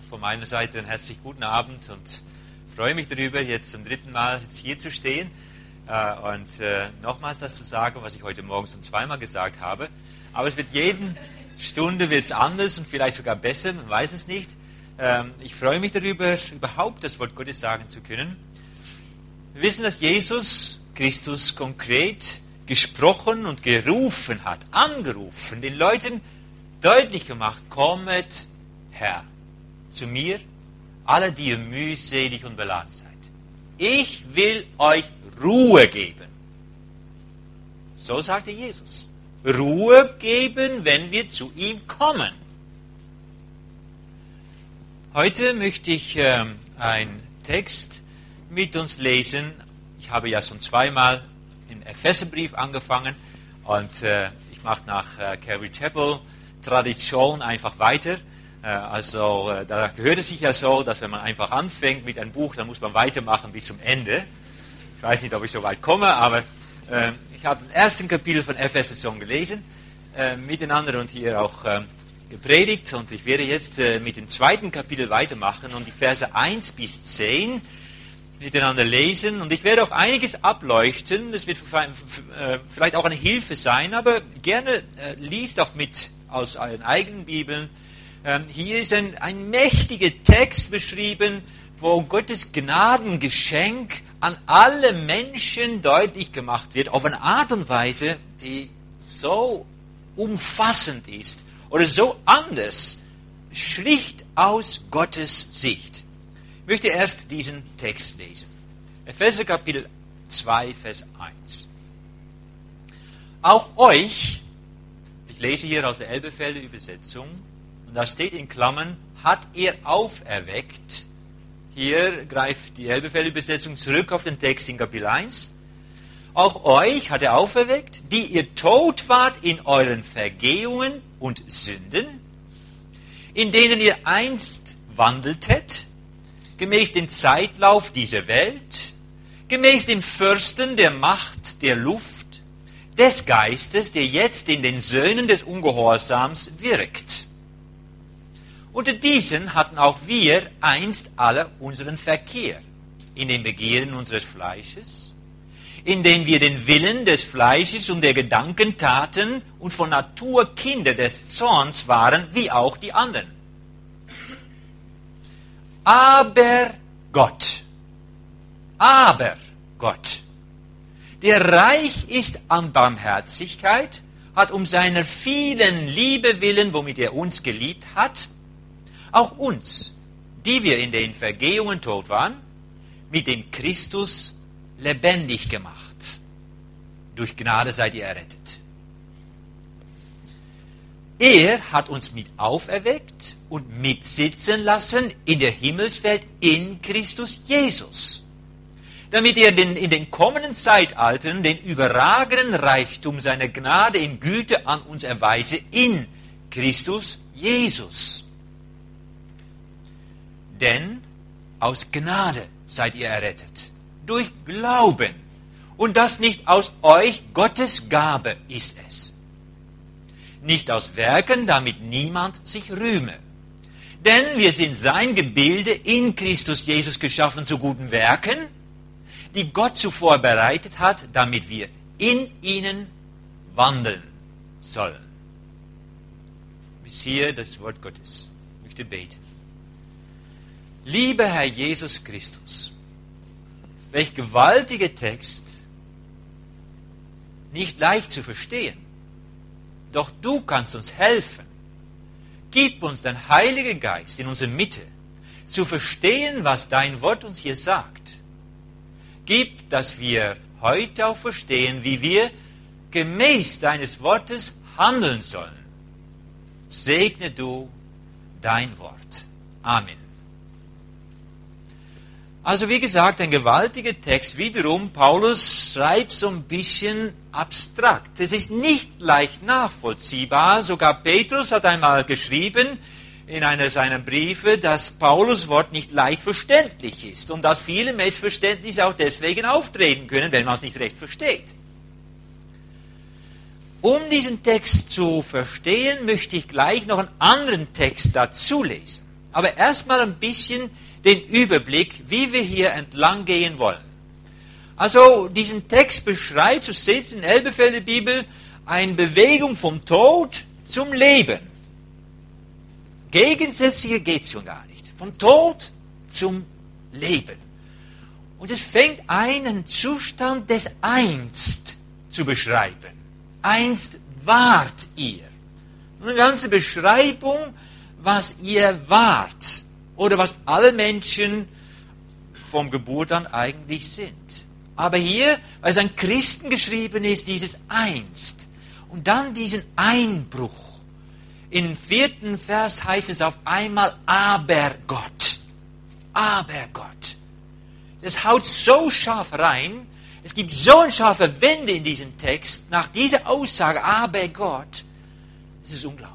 von meiner Seite einen herzlich guten Abend und freue mich darüber, jetzt zum dritten Mal jetzt hier zu stehen und nochmals das zu sagen, was ich heute Morgen schon zweimal gesagt habe. Aber es wird jede Stunde wird's anders und vielleicht sogar besser, man weiß es nicht. Ich freue mich darüber, überhaupt das Wort Gottes sagen zu können. Wir wissen, dass Jesus Christus konkret gesprochen und gerufen hat, angerufen, den Leuten deutlich gemacht, kommet her zu mir, alle, die ihr mühselig und beladen seid. Ich will euch Ruhe geben. So sagte Jesus. Ruhe geben, wenn wir zu ihm kommen. Heute möchte ich einen Text mit uns lesen. Ich habe ja schon zweimal im Epheserbrief angefangen und ich mache nach Calvary Chapel Tradition einfach weiter. Da gehört es sich ja so, dass wenn man einfach anfängt mit einem Buch, dann muss man weitermachen bis zum Ende. Ich weiß nicht, ob ich so weit komme, aber ich habe den ersten Kapitel von Epheser schon gelesen, miteinander und hier auch gepredigt. Und ich werde jetzt mit dem zweiten Kapitel weitermachen und die Verse 1 bis 10 miteinander lesen. Und ich werde auch einiges ableuchten. Das wird vielleicht auch eine Hilfe sein, aber gerne liest auch mit aus euren eigenen Bibeln. Hier ist ein mächtiger Text beschrieben, wo Gottes Gnadengeschenk an alle Menschen deutlich gemacht wird, auf eine Art und Weise, die so umfassend ist oder so anders, schlicht aus Gottes Sicht. Ich möchte erst diesen Text lesen. Epheser Kapitel 2, Vers 1. Auch euch, ich lese hier aus der Elberfelder Übersetzung, und da steht in Klammern, hat er auferweckt. Hier greift die Elberfelder Übersetzung zurück auf den Text in Kapitel 1. Auch euch hat er auferweckt, die ihr tot wart in euren Vergehungen und Sünden, in denen ihr einst wandeltet, gemäß dem Zeitlauf dieser Welt, gemäß dem Fürsten der Macht der Luft, des Geistes, der jetzt in den Söhnen des Ungehorsams wirkt. Unter diesen hatten auch wir einst alle unseren Verkehr in den Begehren unseres Fleisches, indem wir den Willen des Fleisches und der Gedanken taten und von Natur Kinder des Zorns waren, wie auch die anderen. Aber Gott, der reich ist an Barmherzigkeit, hat um seiner vielen Liebe willen, womit er uns geliebt hat, auch uns, die wir in den Vergehungen tot waren, mit dem Christus lebendig gemacht. Durch Gnade seid ihr errettet. Er hat uns mit auferweckt und mitsitzen lassen in der Himmelswelt in Christus Jesus, damit er in den kommenden Zeitaltern den überragenden Reichtum seiner Gnade in Güte an uns erweise in Christus Jesus. Denn aus Gnade seid ihr errettet, durch Glauben. Und das nicht aus euch, Gottes Gabe ist es. Nicht aus Werken, damit niemand sich rühme. Denn wir sind sein Gebilde in Christus Jesus geschaffen zu guten Werken, die Gott zuvor bereitet hat, damit wir in ihnen wandeln sollen. Bis hier das Wort Gottes. Ich möchte beten. Lieber Herr Jesus Christus, welch gewaltiger Text, nicht leicht zu verstehen, doch du kannst uns helfen. Gib uns dein Heiliger Geist in unsere Mitte, zu verstehen, was dein Wort uns hier sagt. Gib, dass wir heute auch verstehen, wie wir gemäß deines Wortes handeln sollen. Segne du dein Wort. Amen. Also wie gesagt, ein gewaltiger Text. Wiederum, Paulus schreibt so ein bisschen abstrakt. Es ist nicht leicht nachvollziehbar. Sogar Petrus hat einmal geschrieben in einer seiner Briefe, dass Paulus Wort nicht leicht verständlich ist und dass viele Missverständnisse auch deswegen auftreten können, wenn man es nicht recht versteht. Um diesen Text zu verstehen, möchte ich gleich noch einen anderen Text dazu lesen. Aber erstmal ein bisschen den Überblick, wie wir hier entlang gehen wollen. Also diesen Text beschreibt, so steht es in der Elberfelder Bibel, eine Bewegung vom Tod zum Leben. Gegensätzlicher geht es schon gar nicht. Vom Tod zum Leben. Und es fängt an, einen Zustand des Einst zu beschreiben. Einst wart ihr. Eine ganze Beschreibung, was ihr wart. Oder was alle Menschen vom Geburt an eigentlich sind. Aber hier, weil es an Christen geschrieben ist, dieses Einst. Und dann diesen Einbruch. Im 4. Vers heißt es auf einmal, aber Gott. Aber Gott. Das haut so scharf rein. Es gibt so eine scharfe Wende in diesem Text. Nach dieser Aussage, aber Gott. Das ist unglaublich.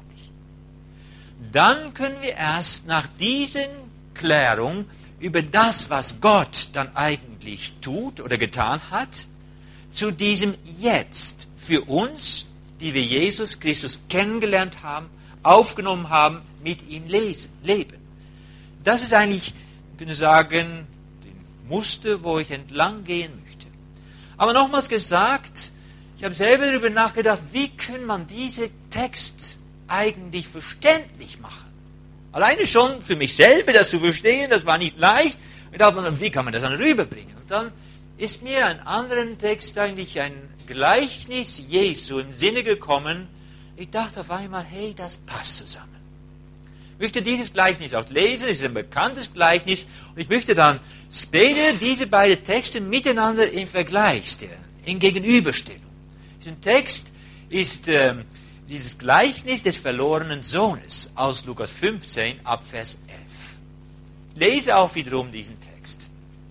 Dann können wir erst nach diesen Klärung über das, was Gott dann eigentlich tut oder getan hat, zu diesem Jetzt für uns, die wir Jesus Christus kennengelernt haben, aufgenommen haben, mit ihm leben. Das ist eigentlich, ich könnte sagen, den Muster, wo ich entlang gehen möchte. Aber nochmals gesagt, ich habe selber darüber nachgedacht, wie kann man diesen Text eigentlich verständlich machen? Alleine schon für mich selber, das zu verstehen, das war nicht leicht. Ich dachte, wie kann man das dann rüberbringen? Und dann ist mir ein anderer Text eigentlich ein Gleichnis Jesu im Sinne gekommen. Ich dachte auf einmal, hey, das passt zusammen. Ich möchte dieses Gleichnis auch lesen, es ist ein bekanntes Gleichnis. Und ich möchte dann später diese beiden Texte miteinander in Vergleich stellen, in Gegenüberstellung. Dieser Text ist dieses Gleichnis des verlorenen Sohnes aus Lukas 15 ab Vers 11. Ich lese auch wiederum diesen Text.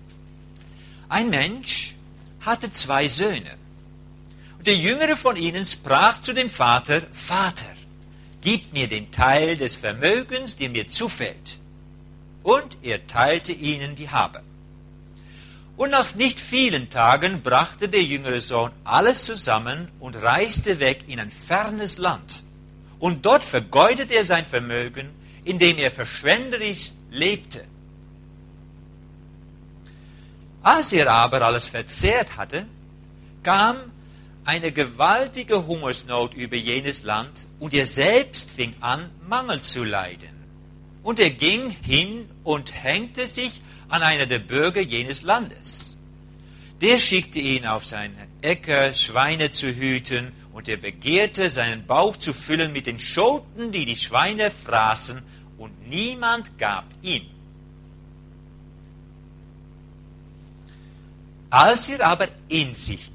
Ein Mensch hatte 2 Söhne. Und der jüngere von ihnen sprach zu dem Vater, Vater, gib mir den Teil des Vermögens, der mir zufällt. Und er teilte ihnen die Habe. Und nach nicht vielen Tagen brachte der jüngere Sohn alles zusammen und reiste weg in ein fernes Land. Und dort vergeudete er sein Vermögen, indem er verschwenderisch lebte. Als er aber alles verzehrt hatte, kam eine gewaltige Hungersnot über jenes Land, und er selbst fing an, Mangel zu leiden. Und er ging hin und hängte sich an einer der Bürger jenes Landes. Der schickte ihn auf seine Äcker, Schweine zu hüten, und er begehrte, seinen Bauch zu füllen mit den Schoten, die die Schweine fraßen, und niemand gab ihm. Als er aber in sich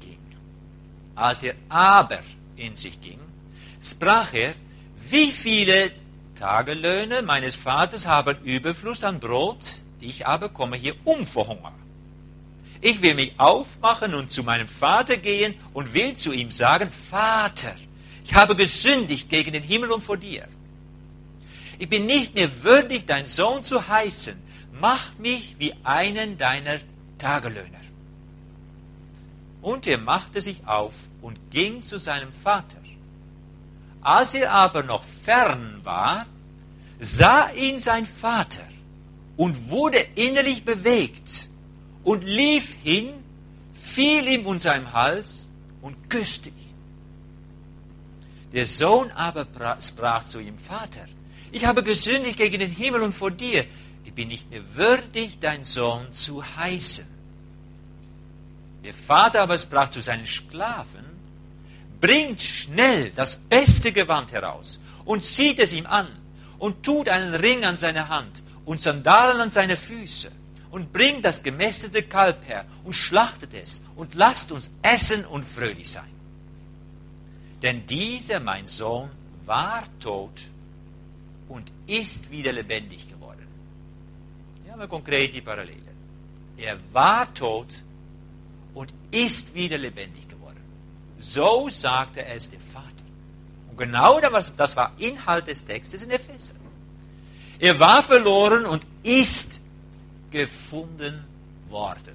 ging, sprach er, wie viele Tagelöhne meines Vaters haben Überfluss an Brot, ich aber komme hier vor Hunger. Ich will mich aufmachen und zu meinem Vater gehen und will zu ihm sagen, Vater, ich habe gesündigt gegen den Himmel und vor dir. Ich bin nicht mehr würdig, dein Sohn zu heißen. Mach mich wie einen deiner Tagelöhner. Und er machte sich auf und ging zu seinem Vater. Als er aber noch fern war, sah ihn sein Vater und wurde innerlich bewegt und lief hin, fiel ihm um seinen Hals und küsste ihn. Der Sohn aber sprach zu ihm, Vater, ich habe gesündigt gegen den Himmel und vor dir. Ich bin nicht mehr würdig, dein Sohn zu heißen. Der Vater aber sprach zu seinen Sklaven, bringt schnell das beste Gewand heraus und zieht es ihm an und tut einen Ring an seine Hand und Sandalen an seine Füße und bringt das gemästete Kalb her und schlachtet es und lasst uns essen und fröhlich sein. Denn dieser, mein Sohn, war tot und ist wieder lebendig geworden. Hier haben wir konkret die Parallele. Er war tot und ist wieder lebendig geworden. So sagte es der Vater. Und genau das war Inhalt des Textes in Epheser. Er war verloren und ist gefunden worden.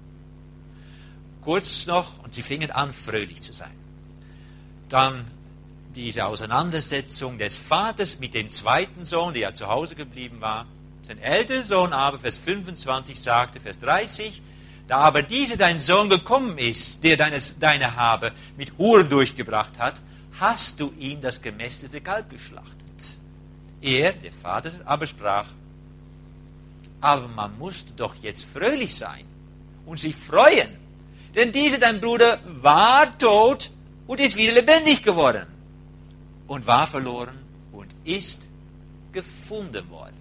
Kurz noch, und sie fingen an, fröhlich zu sein. Dann diese Auseinandersetzung des Vaters mit dem zweiten Sohn, der ja zu Hause geblieben war. Sein älterer Sohn aber, Vers 25 sagte, Vers 30, da aber dieser dein Sohn gekommen ist, der deine Habe mit Huren durchgebracht hat, hast du ihm das gemästete Kalb geschlachtet. Er, der Vater, aber sprach, aber man musste doch jetzt fröhlich sein und sich freuen, denn dieser dein Bruder war tot und ist wieder lebendig geworden und war verloren und ist gefunden worden.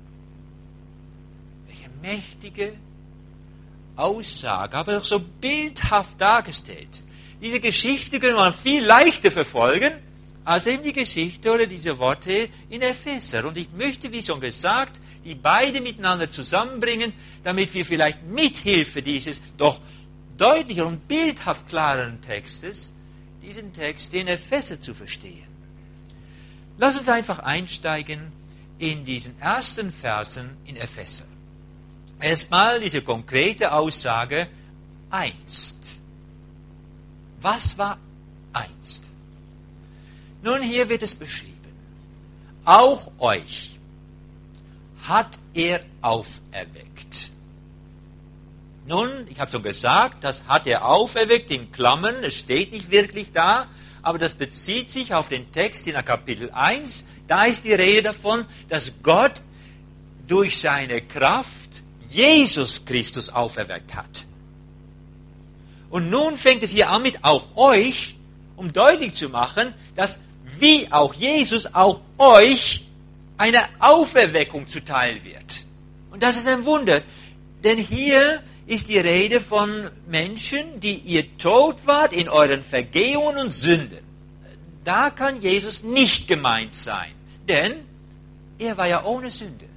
Welche mächtige Aussage, aber doch so bildhaft dargestellt. Diese Geschichte können wir viel leichter verfolgen, als eben die Geschichte oder diese Worte in Epheser. Und ich möchte, wie schon gesagt, die beide miteinander zusammenbringen, damit wir vielleicht mithilfe dieses doch deutlicher und bildhaft klareren Textes, diesen Text in Epheser zu verstehen. Lass uns einfach einsteigen in diesen ersten Versen in Epheser. Erstmal diese konkrete Aussage, einst. Was war einst? Nun, hier wird es beschrieben. Auch euch hat er auferweckt. Nun, ich habe schon gesagt, das hat er auferweckt in Klammern, es steht nicht wirklich da, aber das bezieht sich auf den Text in Kapitel 1. Da ist die Rede davon, dass Gott durch seine Kraft Jesus Christus auferweckt hat. Und nun fängt es hier an mit auch euch, um deutlich zu machen, dass wie auch Jesus auch euch eine Auferweckung zuteil wird. Und das ist ein Wunder, denn hier ist die Rede von Menschen, die ihr tot wart in euren Vergehungen und Sünden. Da kann Jesus nicht gemeint sein, denn er war ja ohne Sünde.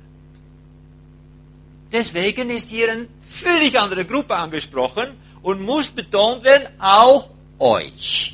Deswegen ist hier eine völlig andere Gruppe angesprochen und muss betont werden, auch euch.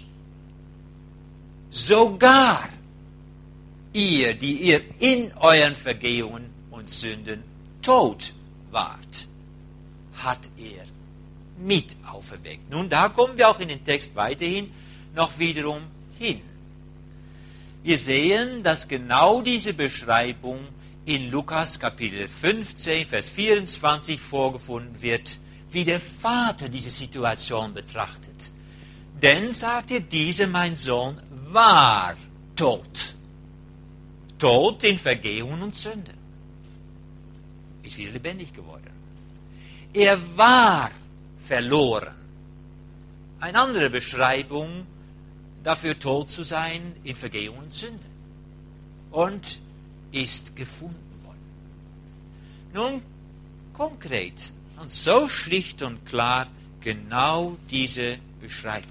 Sogar ihr, die ihr in euren Vergehungen und Sünden tot wart, hat er mit auferweckt. Nun, da kommen wir auch in den Text weiterhin noch wiederum hin. Wir sehen, dass genau diese Beschreibung in Lukas Kapitel 15, Vers 24 vorgefunden wird, wie der Vater diese Situation betrachtet. Denn, sagt er, dieser mein Sohn war tot. Tot in Vergehungen und Sünden. Ist wieder lebendig geworden. Er war verloren. Eine andere Beschreibung dafür, tot zu sein in Vergehungen und Sünden. Und ist gefunden worden. Nun, konkret und so schlicht und klar genau diese Beschreibung.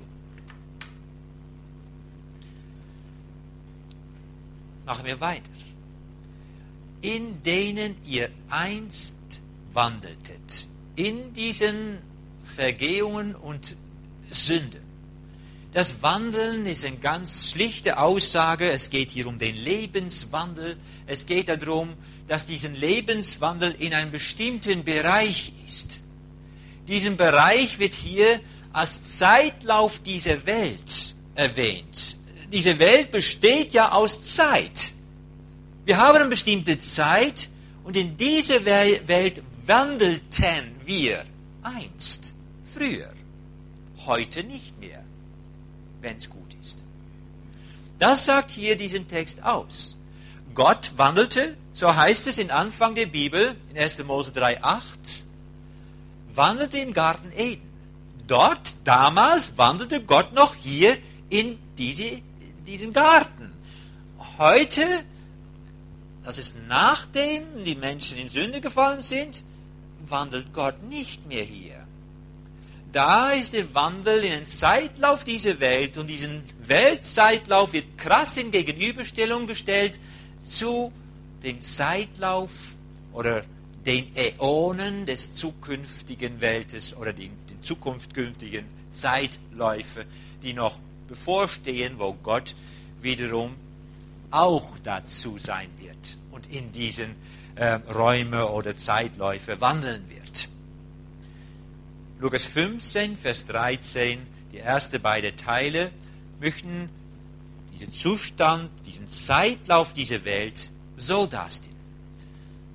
Machen wir weiter. In denen ihr einst wandeltet, in diesen Vergehungen und Sünden. Das Wandeln ist eine ganz schlichte Aussage. Es geht hier um den Lebenswandel. Es geht darum, dass diesen Lebenswandel in einem bestimmten Bereich ist. Diesen Bereich wird hier als Zeitlauf dieser Welt erwähnt. Diese Welt besteht ja aus Zeit. Wir haben eine bestimmte Zeit und in dieser Welt wandelten wir einst, früher, heute nicht mehr, wenn es gut ist. Das sagt hier diesen Text aus. Gott wandelte, so heißt es in Anfang der Bibel, in 1. Mose 3,8, wandelte im Garten Eden. Dort, damals, wandelte Gott noch hier in diesen Garten. Heute, das ist nachdem die Menschen in Sünde gefallen sind, wandelt Gott nicht mehr hier. Da ist der Wandel in den Zeitlauf dieser Welt und diesen Weltzeitlauf wird krass in Gegenüberstellung gestellt zu dem Zeitlauf oder den Äonen des zukünftigen Weltes oder den zukünftigen Zeitläufe, die noch bevorstehen, wo Gott wiederum auch dazu sein wird und in diesen Räume oder Zeitläufe wandeln wird. Lukas 15, Vers 13, die ersten beiden Teile, möchten diesen Zustand, diesen Zeitlauf dieser Welt so darstellen.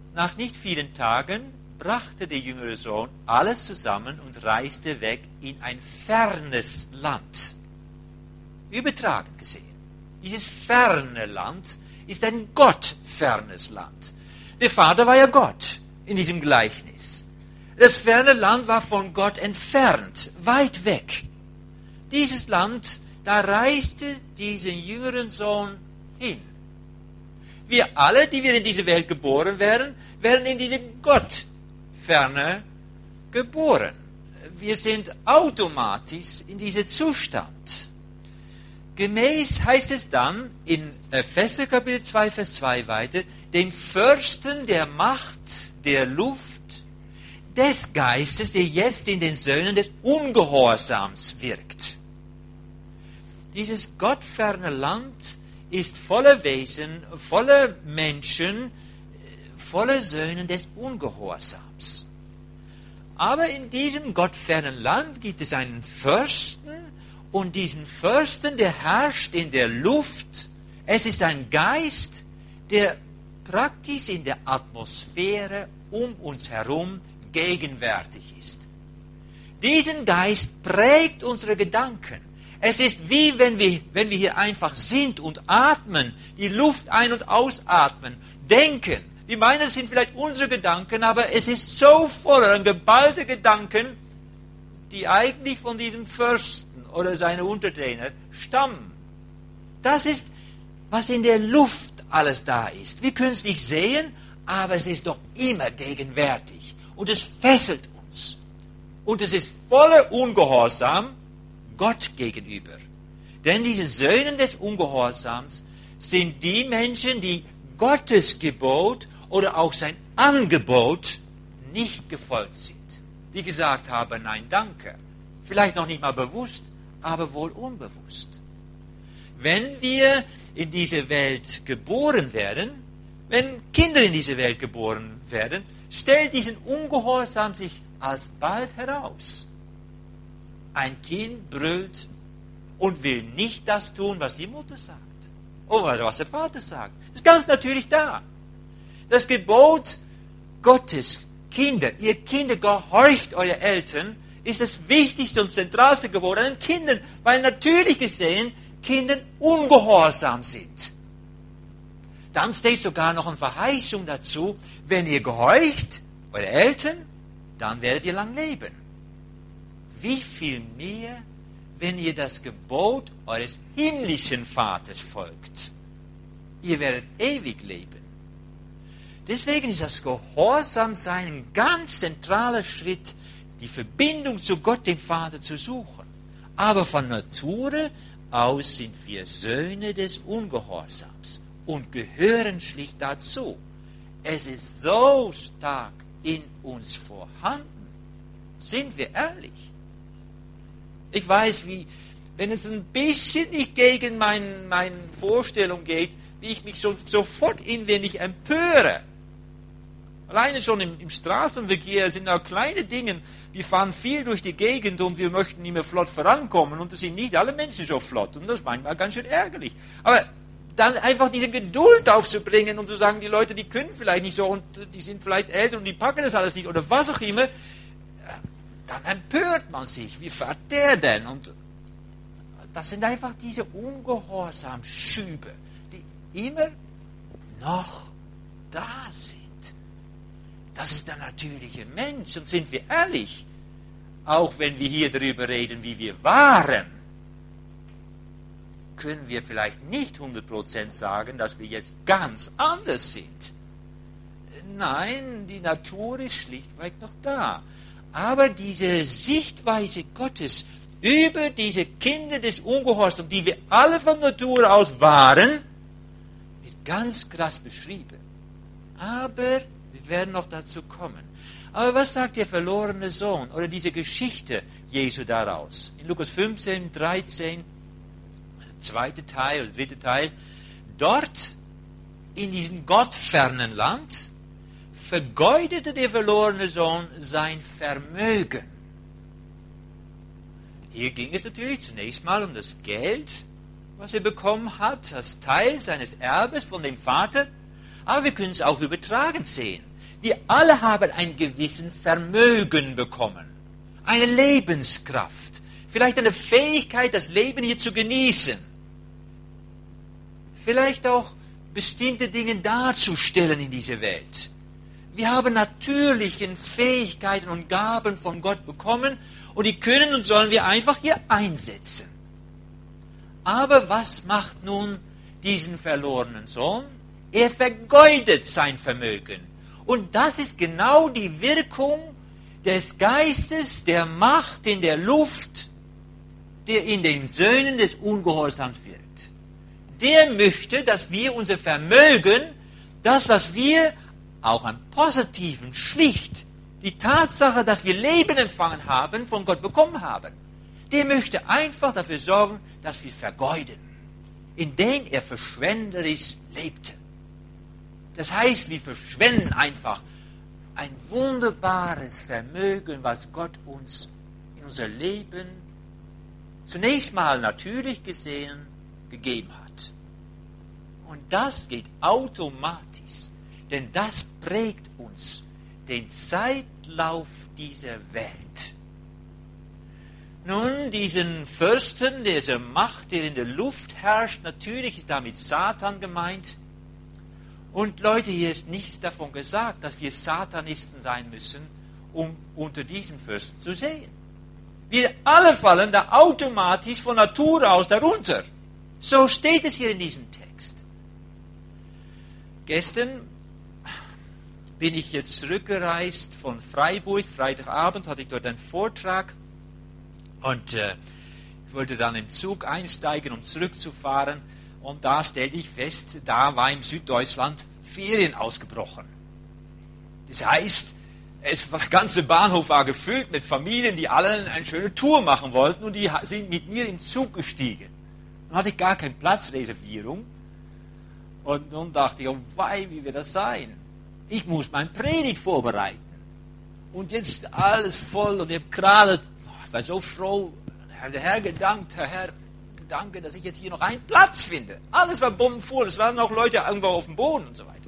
nach nicht vielen Tagen brachte der jüngere Sohn alles zusammen und reiste weg in ein fernes Land. Übertragen gesehen. Dieses ferne Land ist ein gottfernes Land. Der Vater war ja Gott in diesem Gleichnis. Das ferne Land war von Gott entfernt, weit weg. Dieses Land, da reiste dieser jüngeren Sohn hin. Wir alle, die wir in diese Welt geboren werden, werden in diese Gottferne geboren. Wir sind automatisch in diesem Zustand. Gemäß heißt es dann in Epheser Kapitel 2, Vers 2 weiter, dem Fürsten der Macht der Luft, des Geistes, der jetzt in den Söhnen des Ungehorsams wirkt. Dieses gottferne Land ist voller Wesen, voller Menschen, voller Söhne des Ungehorsams. Aber in diesem gottfernen Land gibt es einen Fürsten, und diesen Fürsten, der herrscht in der Luft. Es ist ein Geist, der praktisch in der Atmosphäre um uns herum gegenwärtig ist. Diesen Geist prägt unsere Gedanken. Es ist wie wenn wir hier einfach sind und atmen, die Luft ein- und ausatmen, denken. Die meinen, es sind vielleicht unsere Gedanken, aber es ist so voller geballte Gedanken, die eigentlich von diesem Fürsten oder seine Untertaner stammen. Das ist, was in der Luft alles da ist. Wir können es nicht sehen, aber es ist doch immer gegenwärtig. Und es fesselt uns. Und es ist voller Ungehorsam Gott gegenüber. Denn diese Söhne des Ungehorsams sind die Menschen, die Gottes Gebot oder auch sein Angebot nicht gefolgt sind. Die gesagt haben, nein, danke. Vielleicht noch nicht mal bewusst, aber wohl unbewusst. Wenn wir in diese Welt geboren werden, wenn Kinder in diese Welt geboren werden, stellt diesen Ungehorsam sich alsbald heraus. Ein Kind brüllt und will nicht das tun, was die Mutter sagt. Oder was der Vater sagt. Das ist ganz natürlich da. Das Gebot Gottes, Kinder, ihr Kinder, gehorcht euren Eltern, ist das wichtigste und zentralste Gebot an den Kindern, weil natürlich gesehen Kinder ungehorsam sind. Dann steht sogar noch eine Verheißung dazu, wenn ihr gehorcht, eure Eltern, dann werdet ihr lang leben. Wie viel mehr, wenn ihr das Gebot eures himmlischen Vaters folgt. Ihr werdet ewig leben. Deswegen ist das Gehorsamsein ein ganz zentraler Schritt, die Verbindung zu Gott, dem Vater, zu suchen. Aber von Natur aus sind wir Söhne des Ungehorsams und gehören schlicht dazu. Es ist so stark in uns vorhanden. Sind wir ehrlich? Ich weiß, wenn es ein bisschen nicht gegen meine Vorstellung geht, wie ich mich sofort inwendig empöre. Alleine schon im Straßenverkehr sind auch kleine Dinge. Wir fahren viel durch die Gegend und wir möchten immer flott vorankommen. Und das sind nicht alle Menschen so flott. Und das ist manchmal ganz schön ärgerlich. Aber dann einfach diese Geduld aufzubringen und zu sagen, die Leute, die können vielleicht nicht so und die sind vielleicht älter und die packen das alles nicht oder was auch immer, dann empört man sich. Wie fährt der denn? Und das sind einfach diese Ungehorsamschübe, die immer noch da sind. Das ist der natürliche Mensch. Und sind wir ehrlich, auch wenn wir hier darüber reden, wie wir waren, können wir vielleicht nicht 100% sagen, dass wir jetzt ganz anders sind. Nein, die Natur ist schlichtweg noch da. Aber diese Sichtweise Gottes über diese Kinder des Ungehorsams, die wir alle von Natur aus waren, wird ganz krass beschrieben. Aber wir werden noch dazu kommen. Aber was sagt der verlorene Sohn oder diese Geschichte Jesu daraus? In Lukas 15, 13, zweite Teil oder dritte Teil. Dort, in diesem gottfernen Land, vergeudete der verlorene Sohn sein Vermögen. Hier ging es natürlich zunächst mal um das Geld, was er bekommen hat, als Teil seines Erbes von dem Vater. Aber wir können es auch übertragen sehen. Wir alle haben ein gewissen Vermögen bekommen. Eine Lebenskraft. Vielleicht eine Fähigkeit, das Leben hier zu genießen. Vielleicht auch bestimmte Dinge darzustellen in dieser Welt. Wir haben natürliche Fähigkeiten und Gaben von Gott bekommen und die können und sollen wir einfach hier einsetzen. Aber was macht nun diesen verlorenen Sohn? Er vergeudet sein Vermögen. Und das ist genau die Wirkung des Geistes, der Macht in der Luft, der in den Söhnen des Ungehorsams wirkt. Der möchte, dass wir unser Vermögen, das, was wir auch an Positiven, schlicht, die Tatsache, dass wir Leben empfangen haben, von Gott bekommen haben, der möchte einfach dafür sorgen, dass wir vergeuden, indem er verschwenderisch lebte. Das heißt, wir verschwenden einfach ein wunderbares Vermögen, was Gott uns in unser Leben zunächst mal natürlich gesehen gegeben hat. Und das geht automatisch, denn das prägt uns den Zeitlauf dieser Welt. Nun, diesen Fürsten, diese Macht, der in der Luft herrscht, natürlich ist damit Satan gemeint. Und Leute, hier ist nichts davon gesagt, dass wir Satanisten sein müssen, um unter diesen Fürsten zu sehen. Wir alle fallen da automatisch von Natur aus darunter. So steht es hier in diesem Text. Gestern bin ich jetzt zurückgereist von Freiburg. Freitagabend hatte ich dort einen Vortrag. Und ich wollte dann im Zug einsteigen, um zurückzufahren. Und da stellte ich fest, da war in Süddeutschland Ferien ausgebrochen. Das heißt, der ganze Bahnhof war gefüllt mit Familien, die alle eine schöne Tour machen wollten. Und die sind mit mir im Zug gestiegen. Dann hatte ich gar keine Platzreservierung. Und nun dachte ich, oh wei, wie wird das sein? Ich muss mein Predigt vorbereiten. Und jetzt alles voll. Und ich habe gerade, ich war so froh, der Herr gedankt, Herr, danke, dass ich jetzt hier noch einen Platz finde. Alles war bombenvoll. Es waren noch Leute irgendwo auf dem Boden und so weiter.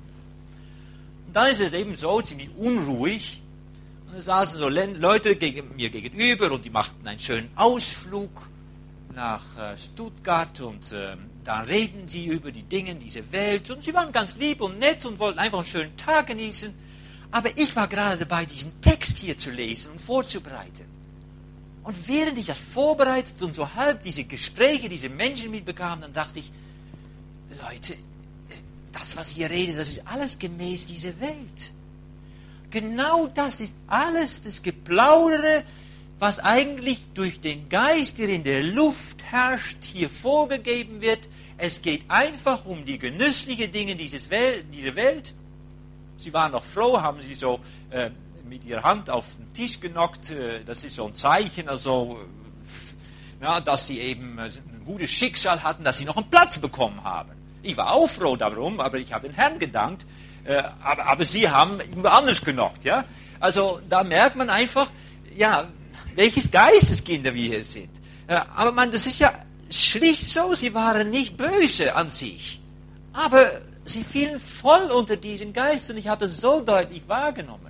Und dann ist es eben so ziemlich unruhig. Und da saßen so Leute mir gegenüber und die machten einen schönen Ausflug nach Stuttgart und dann reden sie über die Dinge dieser Welt und sie waren ganz lieb und nett und wollten einfach einen schönen Tag genießen. Aber ich war gerade dabei, diesen Text hier zu lesen und vorzubereiten. Und während ich das vorbereitet und so halb diese Gespräche, diese Menschen mitbekam, dann dachte ich, Leute, das, was ich hier rede, das ist alles gemäß dieser Welt. Genau das ist alles das Geplaudere, was eigentlich durch den Geist, der in der Luft herrscht, hier vorgegeben wird. Es geht einfach um die genüsslichen Dinge dieser Welt. Sie waren noch froh, haben sie so mit ihrer Hand auf den Tisch genockt. Das ist so ein Zeichen, also, ja, dass sie eben ein gutes Schicksal hatten, dass sie noch einen Platz bekommen haben. Ich war auch froh darum, aber ich habe den Herrn gedankt. Aber sie haben irgendwo anders genockt. Ja? Also da merkt man einfach, ja, welches Geisteskinder wir hier sind. Aber das ist ja schlicht so, sie waren nicht böse an sich. Aber sie fielen voll unter diesen Geist und ich habe es so deutlich wahrgenommen.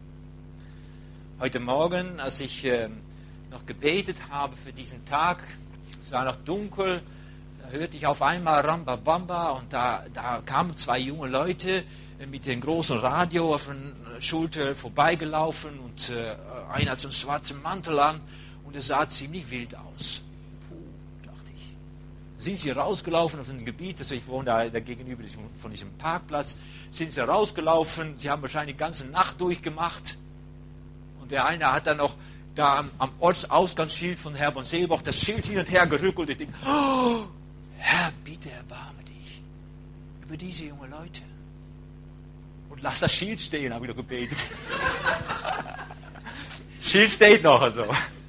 Heute Morgen, als ich noch gebetet habe für diesen Tag, es war noch dunkel, da hörte ich auf einmal Rambabamba und da kamen zwei junge Leute mit dem großen Radio auf der Schulter vorbeigelaufen und einer hat so einen schwarzen Mantel an und er sah ziemlich wild aus. Puh, dachte ich. Sind sie rausgelaufen auf ein Gebiet, also ich wohne da gegenüber von diesem Parkplatz, sind sie rausgelaufen, sie haben wahrscheinlich die ganze Nacht durchgemacht und der eine hat dann noch da am Ortsausgangsschild von Herborn Seelbach das Schild hin und her gerückelt. Ich denke, oh, Herr, bitte erbarme dich über diese jungen Leute. Und lass das Schild stehen, habe ich doch gebetet. Schild steht noch also.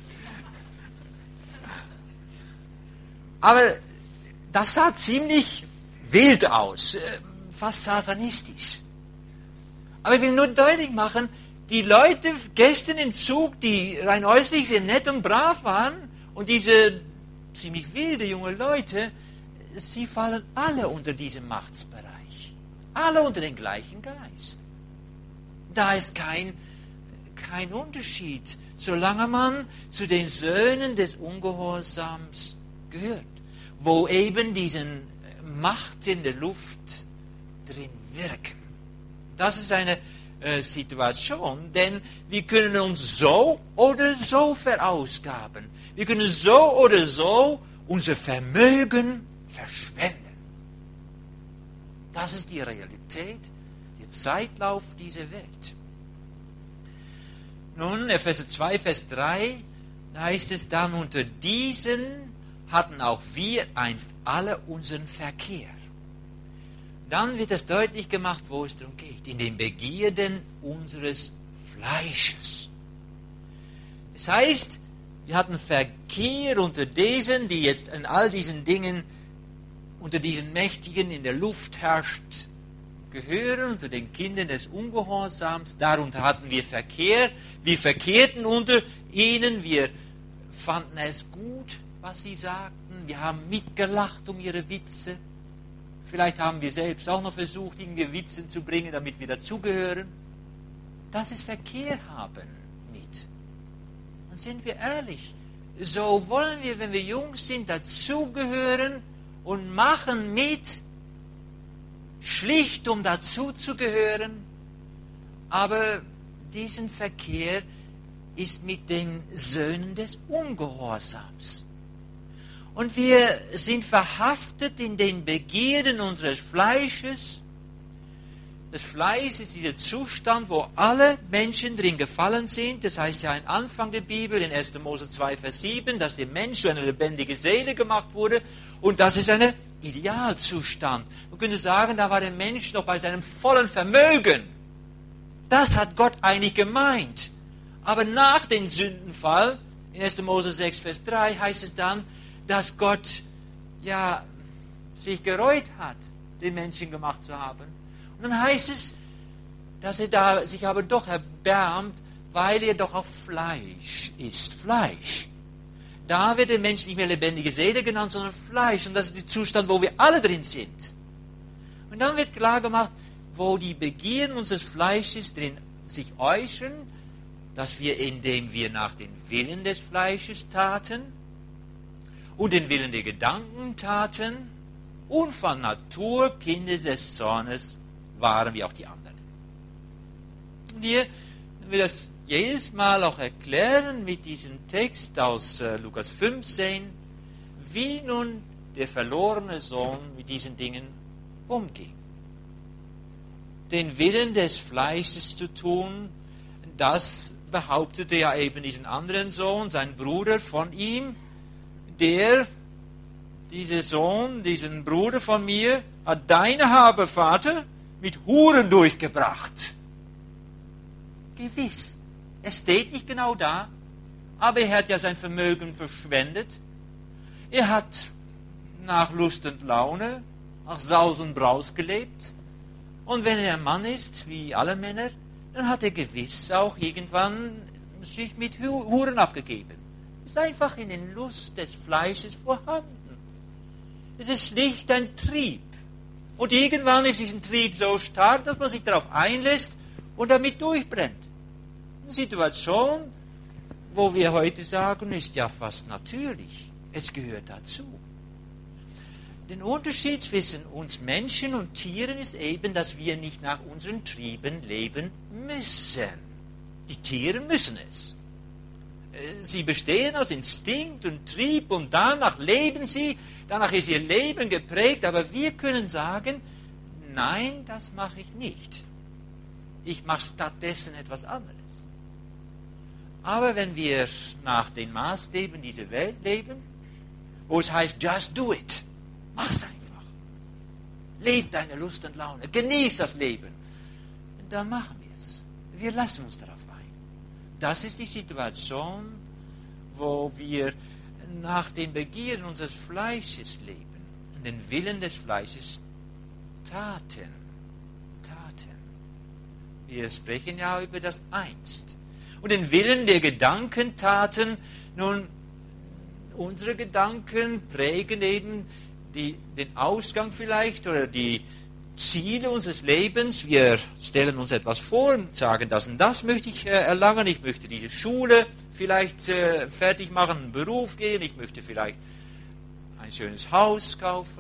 Aber das sah ziemlich wild aus, fast satanistisch. Aber ich will nur deutlich machen, die Leute gestern im Zug, die rein äußerlich sehr nett und brav waren, und diese ziemlich wilde junge Leute, sie fallen alle unter diesen Machtsbereich. Alle unter den gleichen Geist. Da ist kein Unterschied, solange man zu den Söhnen des Ungehorsams gehört, wo eben diesen Macht in der Luft drin wirken. Das ist eine Situation, denn wir können uns so oder so verausgaben. Wir können so oder so unser Vermögen verschwenden. Das ist die Realität, der Zeitlauf dieser Welt. Nun, Epheser 2, Vers 3, da heißt es dann, unter diesen hatten auch wir einst alle unseren Verkehr. Dann wird es deutlich gemacht, wo es darum geht, in den Begierden unseres Fleisches. Das heißt, wir hatten Verkehr unter diesen, die jetzt in all diesen Dingen, unter diesen Mächtigen in der Luft herrscht, gehören, unter den Kindern des Ungehorsams. Darunter hatten wir Verkehr. Wir verkehrten unter ihnen. Wir fanden es gut, was sie sagten. Wir haben mitgelacht um ihre Witze. Vielleicht haben wir selbst auch noch versucht, ihnen Witze zu bringen, damit wir dazugehören. Das ist Verkehr haben mit. Und sind wir ehrlich, so wollen wir, wenn wir jung sind, dazugehören und machen mit, schlicht um dazuzugehören. Aber diesen Verkehr ist mit den Söhnen des Ungehorsams. Und wir sind verhaftet in den Begierden unseres Fleisches. Das Fleisch ist dieser Zustand, wo alle Menschen drin gefallen sind. Das heißt ja am Anfang der Bibel, in 1. Mose 2, Vers 7, dass der Mensch zu einer lebendigen Seele gemacht wurde. Und das ist ein Idealzustand. Man könnte sagen, da war der Mensch noch bei seinem vollen Vermögen. Das hat Gott eigentlich gemeint. Aber nach dem Sündenfall, in 1. Mose 6, Vers 3, heißt es dann, dass Gott sich gereut hat, den Menschen gemacht zu haben. Und dann heißt es, dass er sich aber doch erbarmt, weil er doch auch Fleisch ist. Fleisch. Da wird der Mensch nicht mehr lebendige Seele genannt, sondern Fleisch. Und das ist der Zustand, wo wir alle drin sind. Und dann wird klar gemacht, wo die Begierden unseres Fleisches drin sich äußern, dass wir, indem wir nach dem Willen des Fleisches taten und den Willen der Gedanken taten und von Natur Kinder des Zornes waren, wie auch die anderen. Und hier, wenn wir das jedes Mal auch erklären mit diesem Text aus Lukas 15, wie nun der verlorene Sohn mit diesen Dingen umging. Den Willen des Fleisches zu tun, das behauptete ja eben diesen anderen Sohn, sein Bruder von ihm, dieser Sohn, diesen Bruder von mir, hat deine Habe, Vater, mit Huren durchgebracht. Gewiss, es steht nicht genau da, aber er hat ja sein Vermögen verschwendet. Er hat nach Lust und Laune, nach Saus und Braus gelebt. Und wenn er ein Mann ist, wie alle Männer, dann hat er gewiss auch irgendwann sich mit Huren abgegeben. Es ist einfach in den Lust des Fleisches vorhanden. Es ist schlicht ein Trieb. Und irgendwann ist dieser Trieb so stark, dass man sich darauf einlässt und damit durchbrennt. Eine Situation, wo wir heute sagen, ist ja fast natürlich. Es gehört dazu. Der Unterschied zwischen uns Menschen und Tieren ist eben, dass wir nicht nach unseren Trieben leben müssen. Die Tiere müssen es. Sie bestehen aus Instinkt und Trieb und danach leben sie, danach ist ihr Leben geprägt, aber wir können sagen, nein, das mache ich nicht. Ich mache stattdessen etwas anderes. Aber wenn wir nach den Maßstäben dieser Welt leben, wo es heißt, just do it, mach's einfach. Leb deine Lust und Laune, genieß das Leben. Dann machen wir es. Wir lassen uns darauf ein. Das ist die Situation, wo wir nach den Begierden unseres Fleisches leben, den Willen des Fleisches taten. Wir sprechen ja über das Einst. Und den Willen der Gedanken taten. Nun, unsere Gedanken prägen eben den Ausgang vielleicht oder die Ziele unseres Lebens. Wir stellen uns etwas vor und sagen, das und das möchte ich erlangen. Ich möchte diese Schule vielleicht fertig machen, einen Beruf gehen. Ich möchte vielleicht ein schönes Haus kaufen,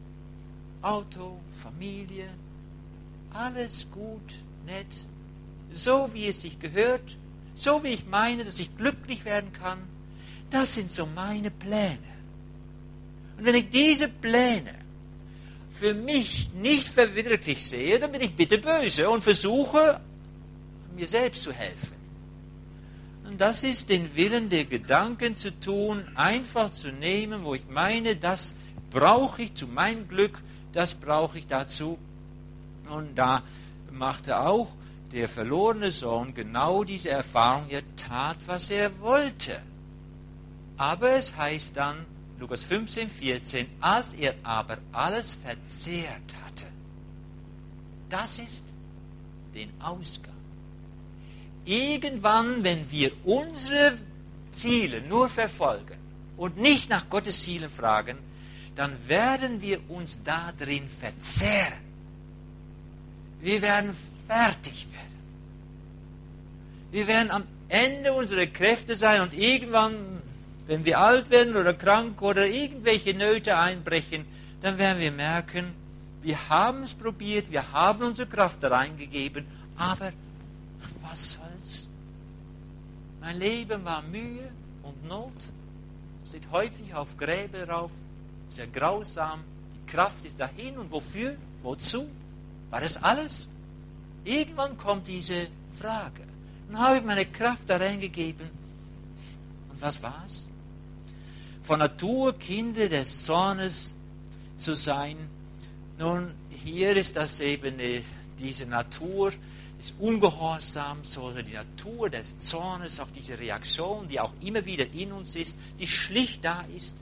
Auto, Familie. Alles gut, nett, so wie es sich gehört, so wie ich meine, dass ich glücklich werden kann. Das sind so meine Pläne. Und wenn ich diese Pläne für mich nicht verwirklicht sehe, dann bin ich bitte böse und versuche, mir selbst zu helfen. Und das ist den Willen der Gedanken zu tun, einfach zu nehmen, wo ich meine, das brauche ich zu meinem Glück, das brauche ich dazu. Und da machte auch der verlorene Sohn genau diese Erfahrung. Er tat, was er wollte. Aber es heißt dann, Lukas 15, 14, als er aber alles verzehrt hatte. Das ist den Ausgang. Irgendwann, wenn wir unsere Ziele nur verfolgen und nicht nach Gottes Zielen fragen, dann werden wir uns da drin verzehren. Wir werden fertig werden. Wir werden am Ende unserer Kräfte sein und irgendwann, wenn wir alt werden oder krank oder irgendwelche Nöte einbrechen, dann werden wir merken, wir haben es probiert, wir haben unsere Kraft da reingegeben, aber was soll's? Mein Leben war Mühe und Not, steht häufig auf Gräber rauf, sehr grausam, die Kraft ist dahin und wofür? Wozu? War das alles? Irgendwann kommt diese Frage. Dann habe ich meine Kraft da reingegeben. Und was war's? Von Natur Kinder des Zornes zu sein. Nun, hier ist das eben diese Natur des Ungehorsams oder die Natur des Zornes, auch diese Reaktion, die auch immer wieder in uns ist, die schlicht da ist.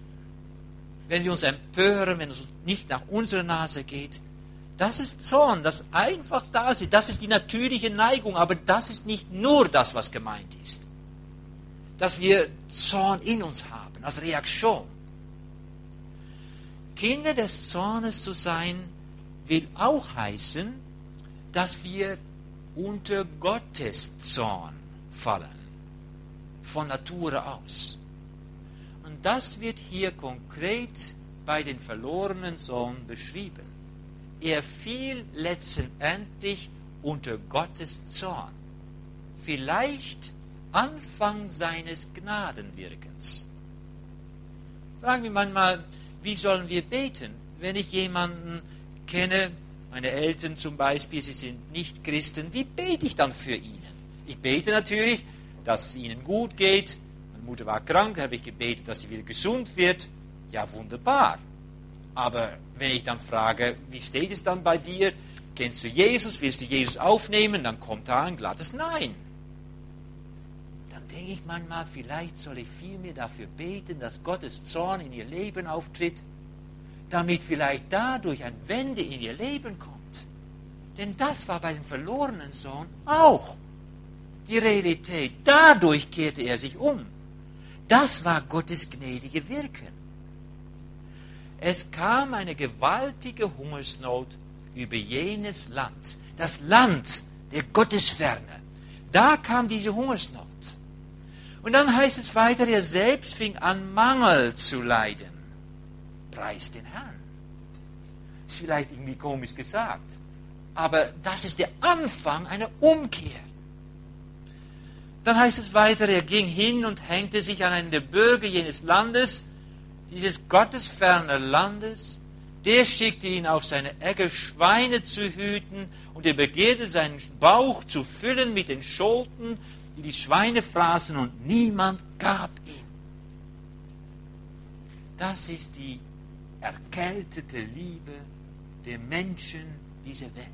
Wenn wir uns empören, wenn es nicht nach unserer Nase geht, das ist Zorn, das einfach da ist. Das ist die natürliche Neigung, aber das ist nicht nur das, was gemeint ist. Dass wir Zorn in uns haben, als Reaktion. Kinder des Zornes zu sein, will auch heißen, dass wir unter Gottes Zorn fallen. Von Natur aus. Und das wird hier konkret bei den verlorenen Sohn beschrieben. Er fiel letztendlich unter Gottes Zorn. Vielleicht Anfang seines Gnadenwirkens. Fragen wir manchmal, wie sollen wir beten? Wenn ich jemanden kenne, meine Eltern zum Beispiel, sie sind nicht Christen, wie bete ich dann für ihnen? Ich bete natürlich, dass es ihnen gut geht. Meine Mutter war krank, habe ich gebetet, dass sie wieder gesund wird. Ja, wunderbar. Aber wenn ich dann frage, wie steht es dann bei dir? Kennst du Jesus? Willst du Jesus aufnehmen? Dann kommt da ein glattes Nein. Dann denke ich manchmal, vielleicht soll ich vielmehr dafür beten, dass Gottes Zorn in ihr Leben auftritt, damit vielleicht dadurch ein Wende in ihr Leben kommt. Denn das war bei dem verlorenen Sohn auch die Realität. Dadurch kehrte er sich um. Das war Gottes gnädige Wirken. Es kam eine gewaltige Hungersnot über jenes Land. Das Land der Gottesferne. Da kam diese Hungersnot. Und dann heißt es weiter, er selbst fing an, Mangel zu leiden. Preis den Herrn. Ist vielleicht irgendwie komisch gesagt. Aber das ist der Anfang einer Umkehr. Dann heißt es weiter, er ging hin und hängte sich an einen der Bürger jenes Landes, dieses gottesfernen Landes. Der schickte ihn auf seine Äcker, Schweine zu hüten, und er begehrte seinen Bauch zu füllen mit den Scholten, die die Schweine fraßen, und niemand gab ihm. Das ist die erkältete Liebe der Menschen dieser Welt.